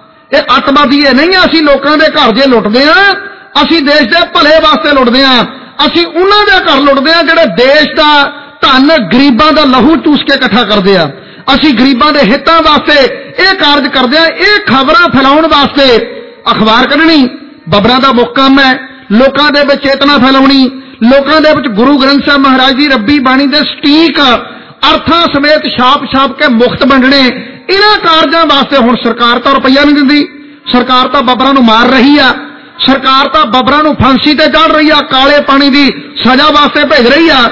ਇਹ ਅੱਤਵਾਦੀਏ ਨਹੀਂ ਆ। ਅਸੀਂ ਲੋਕਾਂ ਦੇ ਘਰ ਜੇ ਲੁੱਟਦੇ ਆ, ਅਸੀਂ ਦੇਸ਼ ਦੇ ਭਲੇ ਵਾਸਤੇ ਲੁੱਟਦੇ ਆ, ਅਸੀਂ ਉਹਨਾਂ ਦੇ ਘਰ ਲੁੱਟਦੇ ਆ ਜਿਹੜੇ ਦੇਸ਼ ਦਾ ਧਨ ਗਰੀਬਾਂ ਦਾ ਲਹੂ ਚੂਸ ਕੇ ਇਕੱਠਾ ਕਰਦੇ ਆ। ਅਸੀਂ ਗਰੀਬਾਂ ਦੇ ਹਿੱਤਾਂ ਵਾਸਤੇ ਇਹ ਕਾਰਜ ਕਰਦੇ ਆ। ਇਹ ਖਬਰਾਂ ਫੈਲਾਉਣ ਵਾਸਤੇ ਅਖਬਾਰ ਕੱਢਣੀ ਬੱਬਰਾਂ ਦਾ ਮੁੱਖ ਕੰਮ ਹੈ। ਲੋਕਾਂ ਦੇ ਵਿੱਚ ਚੇਤਨਾ ਫੈਲਾਉਣੀ, ਲੋਕਾਂ ਦੇ ਵਿੱਚ ਗੁਰੂ ਗ੍ਰੰਥ ਸਾਹਿਬ ਮਹਾਰਾਜ ਦੀ ਰੱਬੀ ਬਾਣੀ ਦੇ ਸਟੀਕ ਅਰਥਾਂ ਸਮੇਤ ਛਾਪ ਕੇ ਮੁਫਤ ਵੰਡਣੇ। ਇਹਨਾਂ ਕਾਰਜਾਂ ਵਾਸਤੇ ਹੁਣ ਸਰਕਾਰ ਤਾਂ ਰੁਪਈਆ ਨਹੀਂ ਦਿੰਦੀ, ਸਰਕਾਰ ਤਾਂ ਬੱਬਰਾਂ ਨੂੰ ਮਾਰ ਰਹੀ ਆ, ਸਰਕਾਰ ਤਾਂ ਬੱਬਰਾਂ ਨੂੰ ਫਾਂਸੀ ਤੇ ਚੜ੍ਹ ਰਹੀ ਆ, ਕਾਲੇ ਪਾਣੀ ਦੀ ਸਜ਼ਾ ਵਾਸਤੇ ਭੇਜ ਰਹੀ ਆ।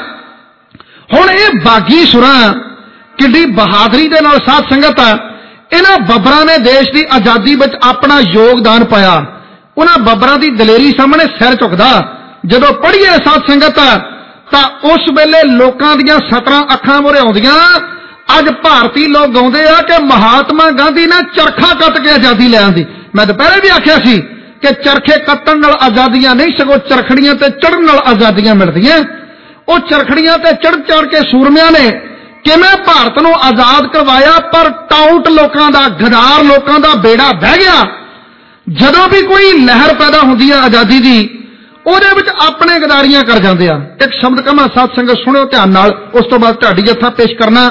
ਹੁਣ ਇਹ ਬਾਗੀ ਸੁਰਾਂ ਕਿੱਡੀ ਬਹਾਦਰੀ ਦੇ ਨਾਲ ਸਾਧ ਸੰਗਤ ਇਹਨਾਂ ਬੱਬਰਾਂ ਨੇ ਦੇਸ਼ ਦੀ ਆਜ਼ਾਦੀ ਵਿੱਚ ਆਪਣਾ ਯੋਗਦਾਨ ਪਾਇਆ। ਉਹਨਾਂ ਬੱਬਰਾਂ ਦੀ ਦਲੇਰੀ ਸਾਹਮਣੇ ਸਿਰ ਝੁਕਦਾ ਜਦੋਂ ਪੜ੍ਹੀਏ ਸਾਧ ਸੰਗਤ, ਤਾਂ ਉਸ ਵੇਲੇ ਲੋਕਾਂ ਦੀਆਂ 17 ਅੱਖਾਂ ਮੂਹਰੇ ਆਉਂਦੀਆਂ। ਅੱਜ ਭਾਰਤੀ ਲੋਕ ਗਾਉਂਦੇ ਆ ਕਿ ਮਹਾਤਮਾ ਗਾਂਧੀ ਨੇ ਚਰਖਾ ਕੱਤ ਕੇ ਆਜ਼ਾਦੀ ਲੈ ਆਂਦੀ। ਮੈਂ ਦੁਪਹਿਰੇ ਵੀ ਆਖਿਆ ਸੀ ਕਿ ਚਰਖੇ ਕੱਤਣ ਨਾਲ ਆਜ਼ਾਦੀਆਂ ਨਹੀਂ, ਸਗੋਂ ਚਰਖੜੀਆਂ ਤੇ ਚੜ੍ਹਨ ਨਾਲ ਆਜ਼ਾਦੀਆਂ ਮਿਲਦੀਆਂ। ਉਹ ਚਰਖੜੀਆਂ ਤੇ ਚੜ੍ਹ ਕੇ ਸੂਰਮਿਆਂ ਨੇ ਕਿਵੇਂ ਭਾਰਤ ਨੂੰ ਆਜ਼ਾਦ ਕਰਵਾਇਆ, ਪਰ ਟਾਊਟ ਲੋਕਾਂ ਦਾ, ਗਦਾਰ ਲੋਕਾਂ ਦਾ ਬੇੜਾ ਬਹਿ ਗਿਆ। ਜਦੋਂ ਵੀ ਕੋਈ ਲਹਿਰ ਪੈਦਾ ਹੁੰਦੀ ਹੈ ਆਜ਼ਾਦੀ ਦੀ, ਉਹਦੇ ਵਿੱਚ ਆਪਣੇ ਗਦਾਰੀਆਂ ਕਰ ਜਾਂਦੇ ਆ। ਇੱਕ ਸ਼ਬਦ ਕਮਾ ਸਾਧ ਸੰਗਤ ਸੁਣਿਓ ਧਿਆਨ ਨਾਲ, ਉਸ ਤੋਂ ਬਾਅਦ ਢਾਡੀ ਜੱਥਾ ਪੇਸ਼ ਕਰਨਾ।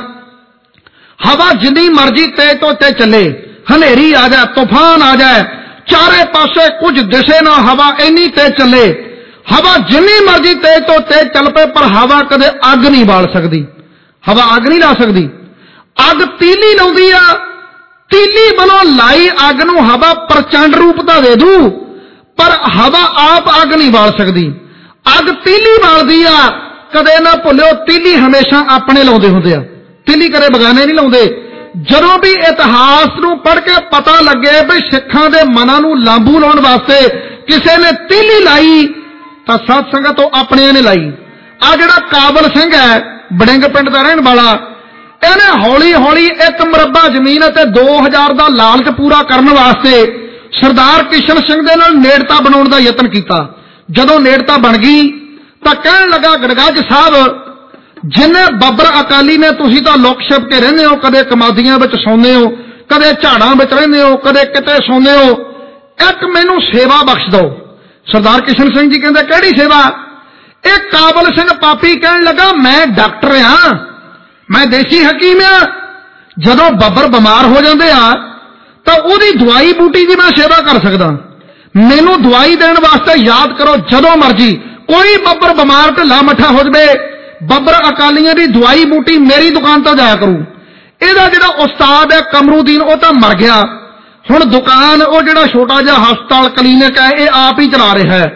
ਹਵਾ ਜਿੰਨੀ ਮਰਜ਼ੀ ਤੇਜ਼ ਤੋਂ ਤੇਜ਼ ਚੱਲੇ, ਹਨੇਰੀ ਆ ਜਾਏ, ਤੂਫਾਨ ਆ ਜਾਏ, ਚਾਰੇ ਪਾਸੇ ਕੁਝ ਦਿਸੇ ਨਾ, ਹਵਾ ਇੰਨੀ ਤੇਜ਼ ਚੱਲੇ, ਹਵਾ ਜਿੰਨੀ ਮਰਜ਼ੀ ਤੇਜ਼ ਤੋਂ ਤੇਜ਼ ਚੱਲ ਪਏ, ਪਰ ਹਵਾ ਕਦੇ ਅੱਗ ਨਹੀਂ ਬਾਲ ਸਕਦੀ। ਹਵਾ ਅੱਗ ਨਹੀਂ ਲਾ ਸਕਦੀ। ਅੱਗ ਤੀਲੀ ਲਾਉਂਦੀ ਆ, ਤੀਲੀ ਵੱਲੋਂ ਲਾਈ ਅੱਗ ਨੂੰ ਹਵਾ ਪ੍ਰਚੰਡ ਰੂਪ ਤਾਂ ਦੇ ਦੂ, ਪਰ ਹਵਾ ਆਪ ਅੱਗ ਨਹੀਂ ਬਾਲ ਸਕਦੀ। ਅੱਗ ਤੀਲੀ ਬਾਲਦੀ ਆ। ਕਦੇ ਨਾ ਭੁੱਲਿਓ, ਤੀਲੀ ਹਮੇਸ਼ਾ ਆਪਣੇ ਲਾਉਂਦੇ ਹੁੰਦੇ ਆ, ਤੀਲੀ ਕਦੇ ਬਗਾਨੇ ਨਹੀਂ ਲਾਉਂਦੇ। ਜਦੋਂ ਵੀ ਇਤਿਹਾਸ ਨੂੰ ਪੜ੍ਹ ਕੇ ਪਤਾ ਲੱਗੇ ਵੀ ਸਿੱਖਾਂ ਦੇ ਮਨਾਂ ਨੂੰ ਲਾਂਬੂ ਲਾਉਣ ਵਾਸਤੇ ਕਿਸੇ ਨੇ ਤੀਲੀ ਲਾਈ, ਤਾਂ ਸਾਧ ਸੰਗਤ ਉਹ ਆਪਣਿਆਂ ਨੇ ਲਾਈ। ਆ ਜਿਹੜਾ ਕਾਬਲ ਸਿੰਘ ਹੈ, ਬੜਿੰਗ ਪਿੰਡ ਦਾ ਰਹਿਣ ਵਾਲਾ, ਇਹਨੇ ਹੌਲੀ ਹੌਲੀ 1 ਮੁਰੱਬਾ ਜ਼ਮੀਨ ਅਤੇ 2000 ਦਾ ਲਾਲਚ ਪੂਰਾ ਕਰਨ ਵਾਸਤੇ ਸਰਦਾਰ ਕਿਸ਼ਨ ਸਿੰਘ ਦੇ ਨਾਲ ਨੇੜਤਾ ਬਣਾਉਣ ਦਾ ਯਤਨ ਕੀਤਾ। ਜਦੋਂ ਨੇੜਤਾ ਬਣ ਗਈ ਤਾਂ ਕਹਿਣ ਲੱਗਾ, ਗੜਗੱਜ ਸਾਹਿਬ, ਜਿੰਨੇ ਬੱਬਰ ਅਕਾਲੀ ਨੇ, ਤੁਸੀਂ ਤਾਂ ਲੁਕ ਛਿਪ ਕੇ ਰਹਿੰਦੇ ਹੋ, ਕਦੇ ਕਮਾਦੀਆਂ ਵਿੱਚ ਸੌਂਦੇ ਹੋ, ਕਦੇ ਝਾੜਾਂ ਵਿੱਚ ਰਹਿੰਦੇ ਹੋ, ਕਦੇ ਕਿਤੇ ਸੌਂਦੇ ਹੋ, ਇੱਕ ਮੈਨੂੰ ਸੇਵਾ ਬਖਸ਼ ਦਿਓ। ਸਰਦਾਰ ਕਿਸ਼ਨ ਸਿੰਘ ਜੀ ਕਹਿੰਦੇ, ਕਿਹੜੀ ਸੇਵਾ? ਇਹ ਕਾਬਲ ਸਿੰਘ ਪਾਪੀ ਕਹਿਣ ਲੱਗਾ, ਮੈਂ ਡਾਕਟਰ ਆ, ਮੈਂ ਦੇਸੀ ਹਕੀਮ ਆ। ਜਦੋਂ ਬੱਬਰ ਬਿਮਾਰ ਹੋ ਜਾਂਦੇ ਆ ਤਾਂ ਉਹਦੀ ਦਵਾਈ ਬੂਟੀ ਦੀ ਮੈਂ ਸੇਵਾ ਕਰ ਸਕਦਾ। ਮੈਨੂੰ ਦਵਾਈ ਦੇਣ ਵਾਸਤੇ ਯਾਦ ਕਰੋ ਜਦੋਂ ਮਰਜੀ। ਕੋਈ ਬੱਬਰ ਬਿਮਾਰ ਢਿੱਲਾ ਮੱਠਾ ਹੋ ਜਾਵੇ, ਬੱਬਰ ਅਕਾਲੀਆਂ ਦੀ ਦਵਾਈ ਬੂਟੀ ਮੇਰੀ ਦੁਕਾਨ ਤੋਂ ਜਾਇਆ ਕਰੂ। ਇਹਦਾ ਜਿਹੜਾ ਉਸਤਾਦ ਹੈ ਕਮਰੂਦੀਨ, ਉਹ ਤਾਂ ਮਰ ਗਿਆ। ਹੁਣ ਦੁਕਾਨ, ਉਹ ਜਿਹੜਾ ਛੋਟਾ ਜਿਹਾ ਹਸਪਤਾਲ ਕਲੀਨਿਕ ਹੈ, ਇਹ ਆਪ ਹੀ ਚਲਾ ਰਿਹਾ ਹੈ।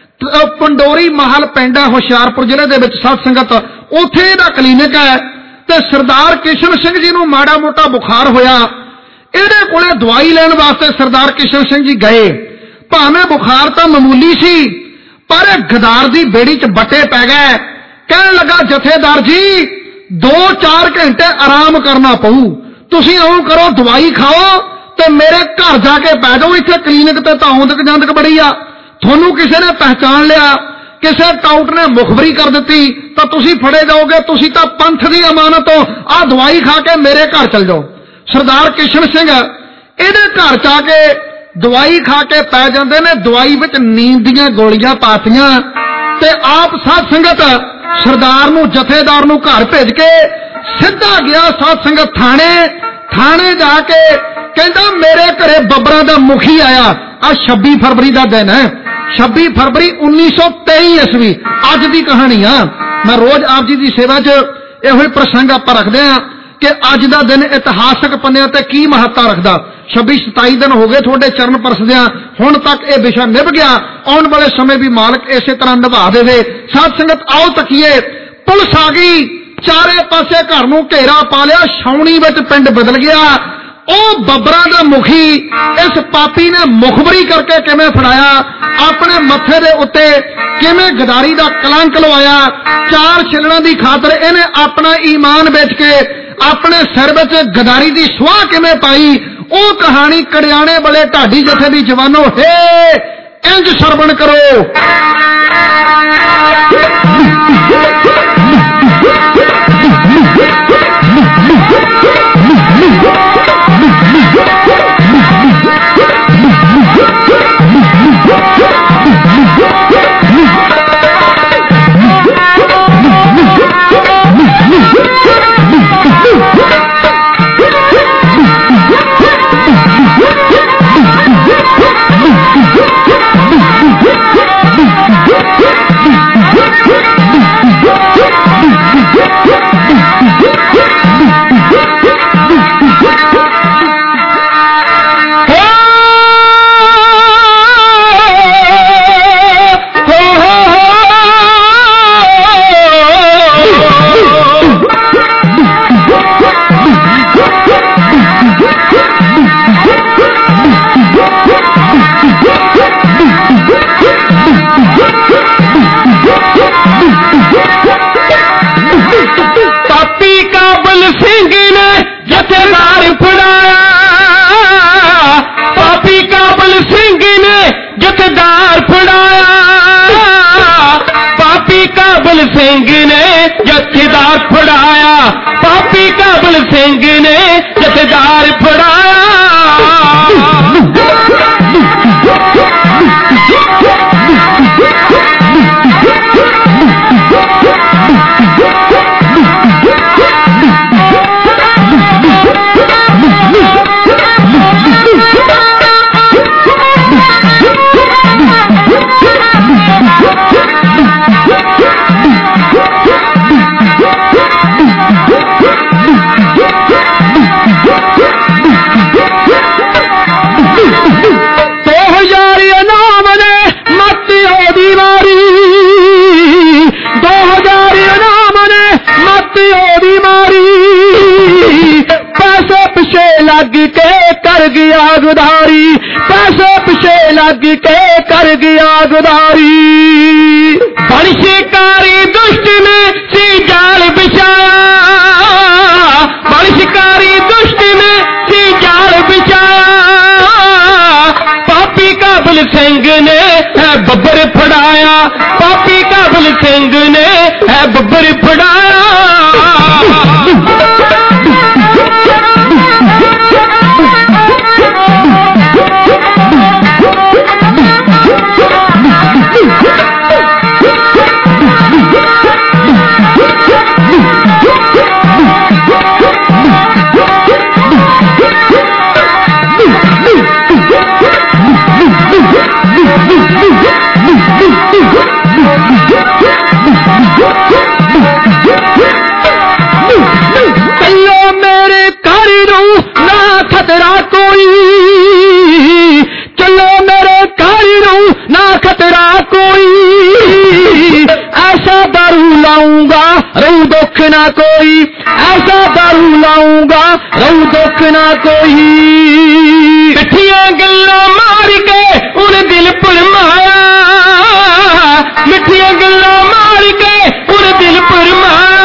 ਪੰਡੋਰੀ ਮਹਲ ਪਿੰਡ ਹੈ ਹੁਸ਼ਿਆਰਪੁਰ ਜ਼ਿਲ੍ਹੇ ਦੇ ਵਿੱਚ, ਸਾਧ ਸੰਗਤ, ਉੱਥੇ ਇਹਦਾ ਕਲੀਨਿਕ ਹੈ। ਤੇ ਸਰਦਾਰ ਕਿਸ਼ਨ ਸਿੰਘ ਜੀ ਨੂੰ ਮਾੜਾ ਮੋਟਾ ਬੁਖਾਰ ਹੋਇਆ, ਇਹਦੇ ਕੋਲੇ ਦਵਾਈ ਲੈਣ ਵਾਸਤੇ ਸਰਦਾਰ ਕਿਸ਼ਨ ਸਿੰਘ ਜੀ ਗਏ। ਭਾਵੇਂ ਬੁਖਾਰ ਤਾਂ ਮਾਮੂਲੀ ਸੀ, ਪਰ ਇਹ ਗਦਾਰ ਦੀ ਬੇੜੀ 'ਚ ਬੱਟੇ ਪੈ ਗਏ। ਕਹਿਣ ਲੱਗਾ, ਜਥੇਦਾਰ ਜੀ 2-4 ਘੰਟੇ ਆਰਾਮ ਕਰਨਾ ਪਊ, ਤੁਸੀਂ ਇਉਂ ਕਰੋ, ਦਵਾਈ ਖਾਓ ਤੇ ਮੇਰੇ ਘਰ ਜਾ ਕੇ ਪੈ ਜਾਓ। ਇੱਥੇ ਕਲੀਨਿਕ ਤੇ ਤਾਂ ਆਉਂਦਕ ਜਾਂਦਕ ਬੜੀ ਆ, ਤੁਹਾਨੂੰ ਕਿਸੇ ਨੇ ਪਹਿਚਾਣ ਲਿਆ, ਕਿਸੇ ਟਾਊਟ ਨੇ ਮੁਖਬਰੀ ਕਰ ਦਿੱਤੀ ਤਾਂ ਤੁਸੀਂ ਫੜੇ ਜਾਓਗੇ। ਤੁਸੀਂ ਤਾਂ ਪੰਥ ਦੀ ਅਮਾਨਤ ਹੋ, ਆਹ ਦਵਾਈ ਖਾ ਕੇ ਮੇਰੇ ਘਰ ਚਲ ਜਾਓ। ਸਰਦਾਰ ਕਿਸ਼ਨ ਸਿੰਘ ਇਹਦੇ ਘਰ ਚ ਆ ਕੇ ਦਵਾਈ ਖਾ ਕੇ ਪੈ ਜਾਂਦੇ ਨੇ। ਦਵਾਈ ਵਿੱਚ ਨੀਂਦ ਦੀਆਂ ਗੋਲੀਆਂ ਪਾਤੀਆਂ ਤੇ ਆਪ ਸਾਧ ਸੰਗਤ ਸਰਦਾਰ ਨੂੰ, ਜਥੇਦਾਰ ਨੂੰ ਘਰ ਭੇਜ ਕੇ ਸਿੱਧਾ ਗਿਆ ਸਾਧ ਸੰਗਤ ਥਾਣੇ ਜਾ ਕੇ ਕਹਿੰਦਾ, ਮੇਰੇ ਘਰੇ ਬੱਬਰਾਂ ਦਾ ਮੁਖੀ ਆਇਆ। ਆ 26 ਫਰਵਰੀ ਦਾ ਦਿਨ ਹੈ, 26 ਫਰਵਰੀ 1923 ਈਸਵੀ, ਅੱਜ ਦੀ ਕਹਾਣੀ ਆ। ਮੈਂ ਰੋਜ਼ ਆਪ ਜੀ ਦੀ ਸੇਵਾ 'ਚ ਇਹੋ ਹੀ ਪ੍ਰਸੰਗ ਆਪਾਂ ਰੱਖਦੇ ਹਾਂ ਕਿ ਅੱਜ ਦਾ ਦਿਨ ਇਤਿਹਾਸਕ ਪੰਨਿਆਂ ਤੇ ਕੀ ਮਹੱਤਤਾ ਰੱਖਦਾ। 26-27 ਦਿਨ ਹੋ ਗਏ ਤੁਹਾਡੇ ਚਰਨ ਪਰਸਦਿਆਂ, ਹੁਣ ਤੱਕ ਇਹ ਵਿਸ਼ਾ ਨਿਭ ਗਿਆ। ਆਉਣ ਵਾਲੇ ਸਮੇਂ ਵੀ ਮਾਲਕ ਇਸੇ ਤਰ੍ਹਾਂ ਨਿਭਾ ਦੇਵੇ। ਸਾਧ ਸੰਗਤ, ਆਓ ਤੱਕੀਏ, ਪੁਲਿਸ ਆ ਗਈ, ਚਾਰੇ ਪਾਸੇ ਘਰ ਨੂੰ ਘੇਰਾ ਪਾ ਲਿਆ, ਛਾਉਣੀ ਵਿੱਚ ਪਿੰਡ ਬਦਲ ਗਿਆ। ਉਹ ਬੱਬਰਾਂ ਦਾ ਮੁਖੀ ਇਸ ਪਾਪੀ ਨੇ ਮੁਖਬਰੀ ਕਰਕੇ ਕਿਵੇਂ ਫੜਾਇਆ, ਆਪਣੇ ਮੱਥੇ ਦੇ ਉੱਤੇ ਕਿਵੇਂ ਗਦਾਰੀ ਦਾ ਕਲੰਕ ਲਵਾਇਆ। 4 ਛਿਲੜਾਂ ਦੀ ਖਾਤਰ ਇਹਨੇ ਆਪਣਾ ਈਮਾਨ ਵੇਚ ਕੇ ਆਪਣੇ ਸਿਰ ਵਿੱਚ ਗਦਾਰੀ ਦੀ ਸੁਆਹ ਕਿਵੇਂ ਪਾਈ, ਉਹ ਕਹਾਣੀ ਕੜਿਆਣੇ ਵਾਲੇ ਢਾਡੀ ਜਥੇ ਦੀ ਜਵਾਨੋ, ਹੇ ਇੰਜ ਸਰਵਣ ਕਰੋ। ਸਿੰਘ ਨੇ ਜਥੇਦਾਰ ਫੜਾਇਆ, ਪਾਪੀ ਕਾਬਲ ਸਿੰਘ ਨੇ ਜਥੇਦਾਰ ਫੜਾਇਆ। पिछे लग के कर गया गुदारी। बड़ शिकारी दुष्ट ने सी जाल बिछाया, बड़ शिकारी दुष्ट ने सी जाल बिछाया। पापी काबुल सिंह ने है बब्बर फड़ाया, पापी काबुल सिंह ने है बब्बर फड़ाया। चलो मेरे घर रू ना खतरा कोई, चलो मेरे घर रू ना खतरा कोई। ऐसा दारू लाऊंगा रहू दुख ना कोई, ऐसा दारू लाऊंगा रहू दुख ना कोई। मिठियां गल्लां मार के उन दिल भरमाया, मिठियां गल्लां मार के उन दिल भरमाया।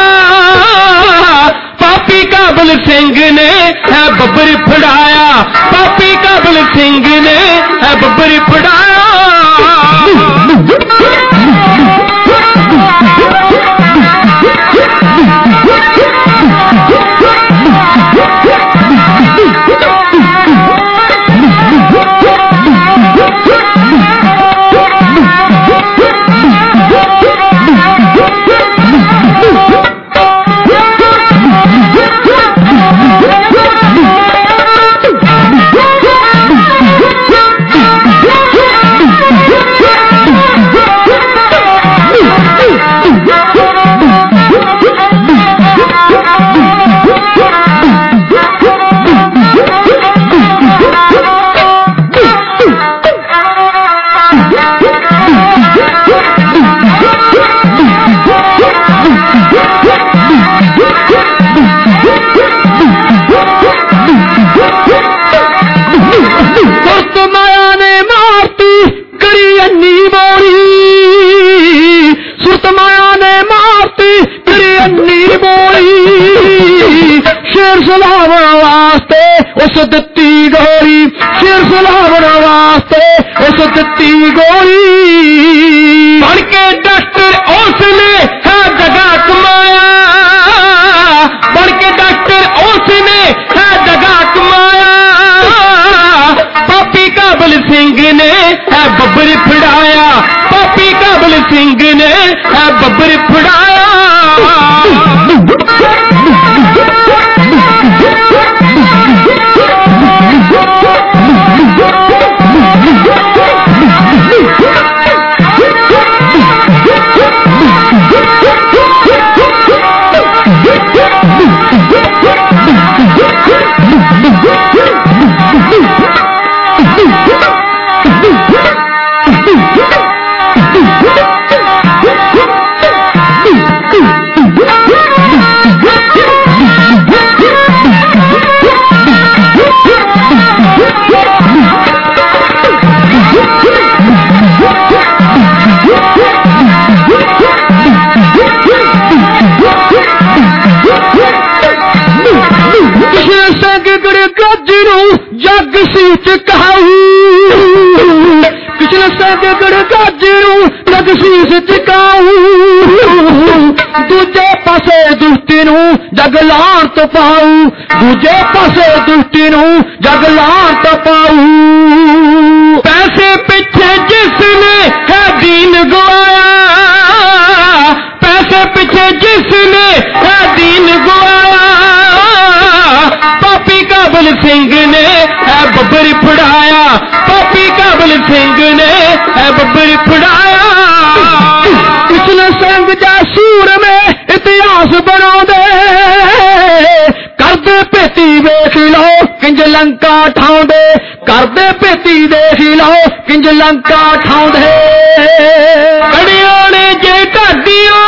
पापी काबुल सिंह ने है बब्बर फड़ाया, पापी काबुल सिंह ने है बब्बर फड़ाया। उस दित्ती गोरी, सिर सुलावन वास्ते उस दित्ती गोरी। पढ़ के डॉक्टर उसने है जगह कमाया, पढ़ के डॉक्टर उसने है जगह कमाया। पापी काबुल सिंह ने है बब्बर फड़ाया, पापी काबुल सिंह ने है बब्बर फड़ाया। जग सीच कहू पिछले सगड़ गाजरू जग सीच चकाऊ। दूजे पासे दुष्टी नू जग लाण तो पाऊ, दूजे पासे दुष्टी नू जग लाण तो पाऊ। पैसे पिछे जिसने है दीन गवाया, पैसे पिछे जिसने है दीन गवाया। पापी काबुल सिंह ने है बब्बर फड़ाया, पापी काबुल सिंह ने है बब्बर फड़ाया। कृष्ण संग जासूर में इतिहास बना दे, कर दे पेती वेख लो किंज लंका ठाउंदे, कर दे पेती देख लो किंज लंका ठाउंदे। कड़ियां ने जे ढाडियां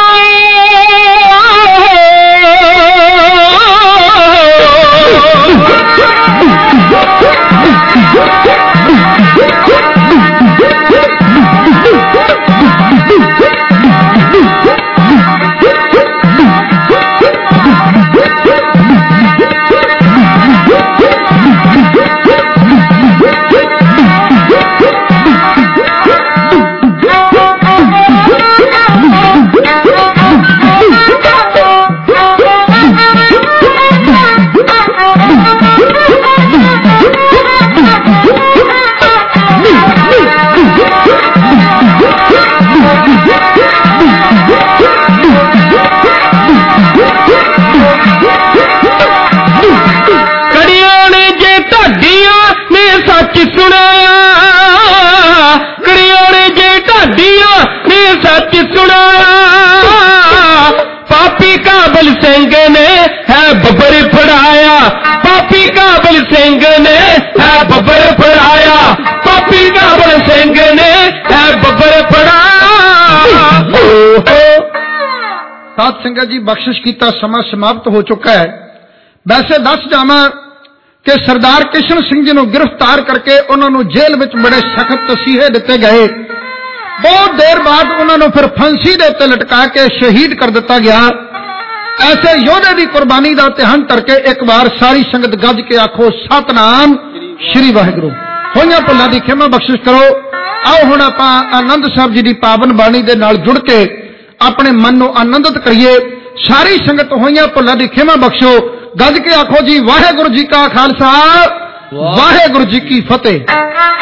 ਸਾਧ ਸੰਗਤ ਜੀ, ਬਖਸ਼ਿਸ਼ ਕੀਤਾ ਸਮਾਂ ਸਮਾਪਤ ਹੋ ਚੁੱਕਾ ਹੈ। ਵੈਸੇ ਦੱਸ ਜਾਵਾਂ ਕਿ ਸਰਦਾਰ ਕਿਸ਼ਨ ਸਿੰਘ ਜੀ ਨੂੰ ਗ੍ਰਿਫਤਾਰ ਕਰਕੇ ਉਹਨਾਂ ਨੂੰ ਜੇਲ੍ਹ ਵਿੱਚ ਬੜੇ ਸਖਤ ਤਸੀਹੇ ਦਿੱਤੇ ਗਏ। ਬਹੁਤ ਦੇਰ ਬਾਅਦ ਉਹਨਾਂ ਨੂੰ ਫਿਰ ਫਾਂਸੀ ਦੇ ਉੱਤੇ ਲਟਕਾ ਕੇ ਸ਼ਹੀਦ ਕਰ ਦਿੱਤਾ ਗਿਆ। ਐਸੇ ਯੋਧੇ ਦੀ ਕੁਰਬਾਨੀ ਦਾ ਧਿਆਨ ਕਰਕੇ ਇੱਕ ਵਾਰ ਸਾਰੀ ਸੰਗਤ ਗੱਜ ਕੇ ਆਖੋ, ਸਤਨਾਮ ਸ਼੍ਰੀ ਵਾਹਿਗੁਰੂ। ਹੋਈਆਂ ਭੁੱਲਾਂ ਦੀ ਖਿਮਾ ਬਖਸ਼ਿਸ਼ ਕਰੋ। ਆਓ ਹੁਣ ਆਪਾਂ ਆਨੰਦ ਸਾਹਿਬ ਜੀ ਦੀ ਪਾਵਨ ਬਾਣੀ ਦੇ ਨਾਲ ਜੁੜ ਕੇ ਆਪਣੇ ਮਨ ਨੂੰ ਆਨੰਦਿਤ ਕਰੀਏ। ਸਾਰੀ ਸੰਗਤ ਹੋਈਆਂ ਭੁੱਲਾਂ ਦੀ ਖਿਮਾ ਬਖਸ਼ੋ। ਗੱਜ ਕੇ ਆਖੋ ਜੀ, ਵਾਹਿਗੁਰੂ ਜੀ ਕਾ ਖਾਲਸਾ, ਵਾਹਿਗੁਰੂ ਜੀ ਕੀ ਫਤਿਹ।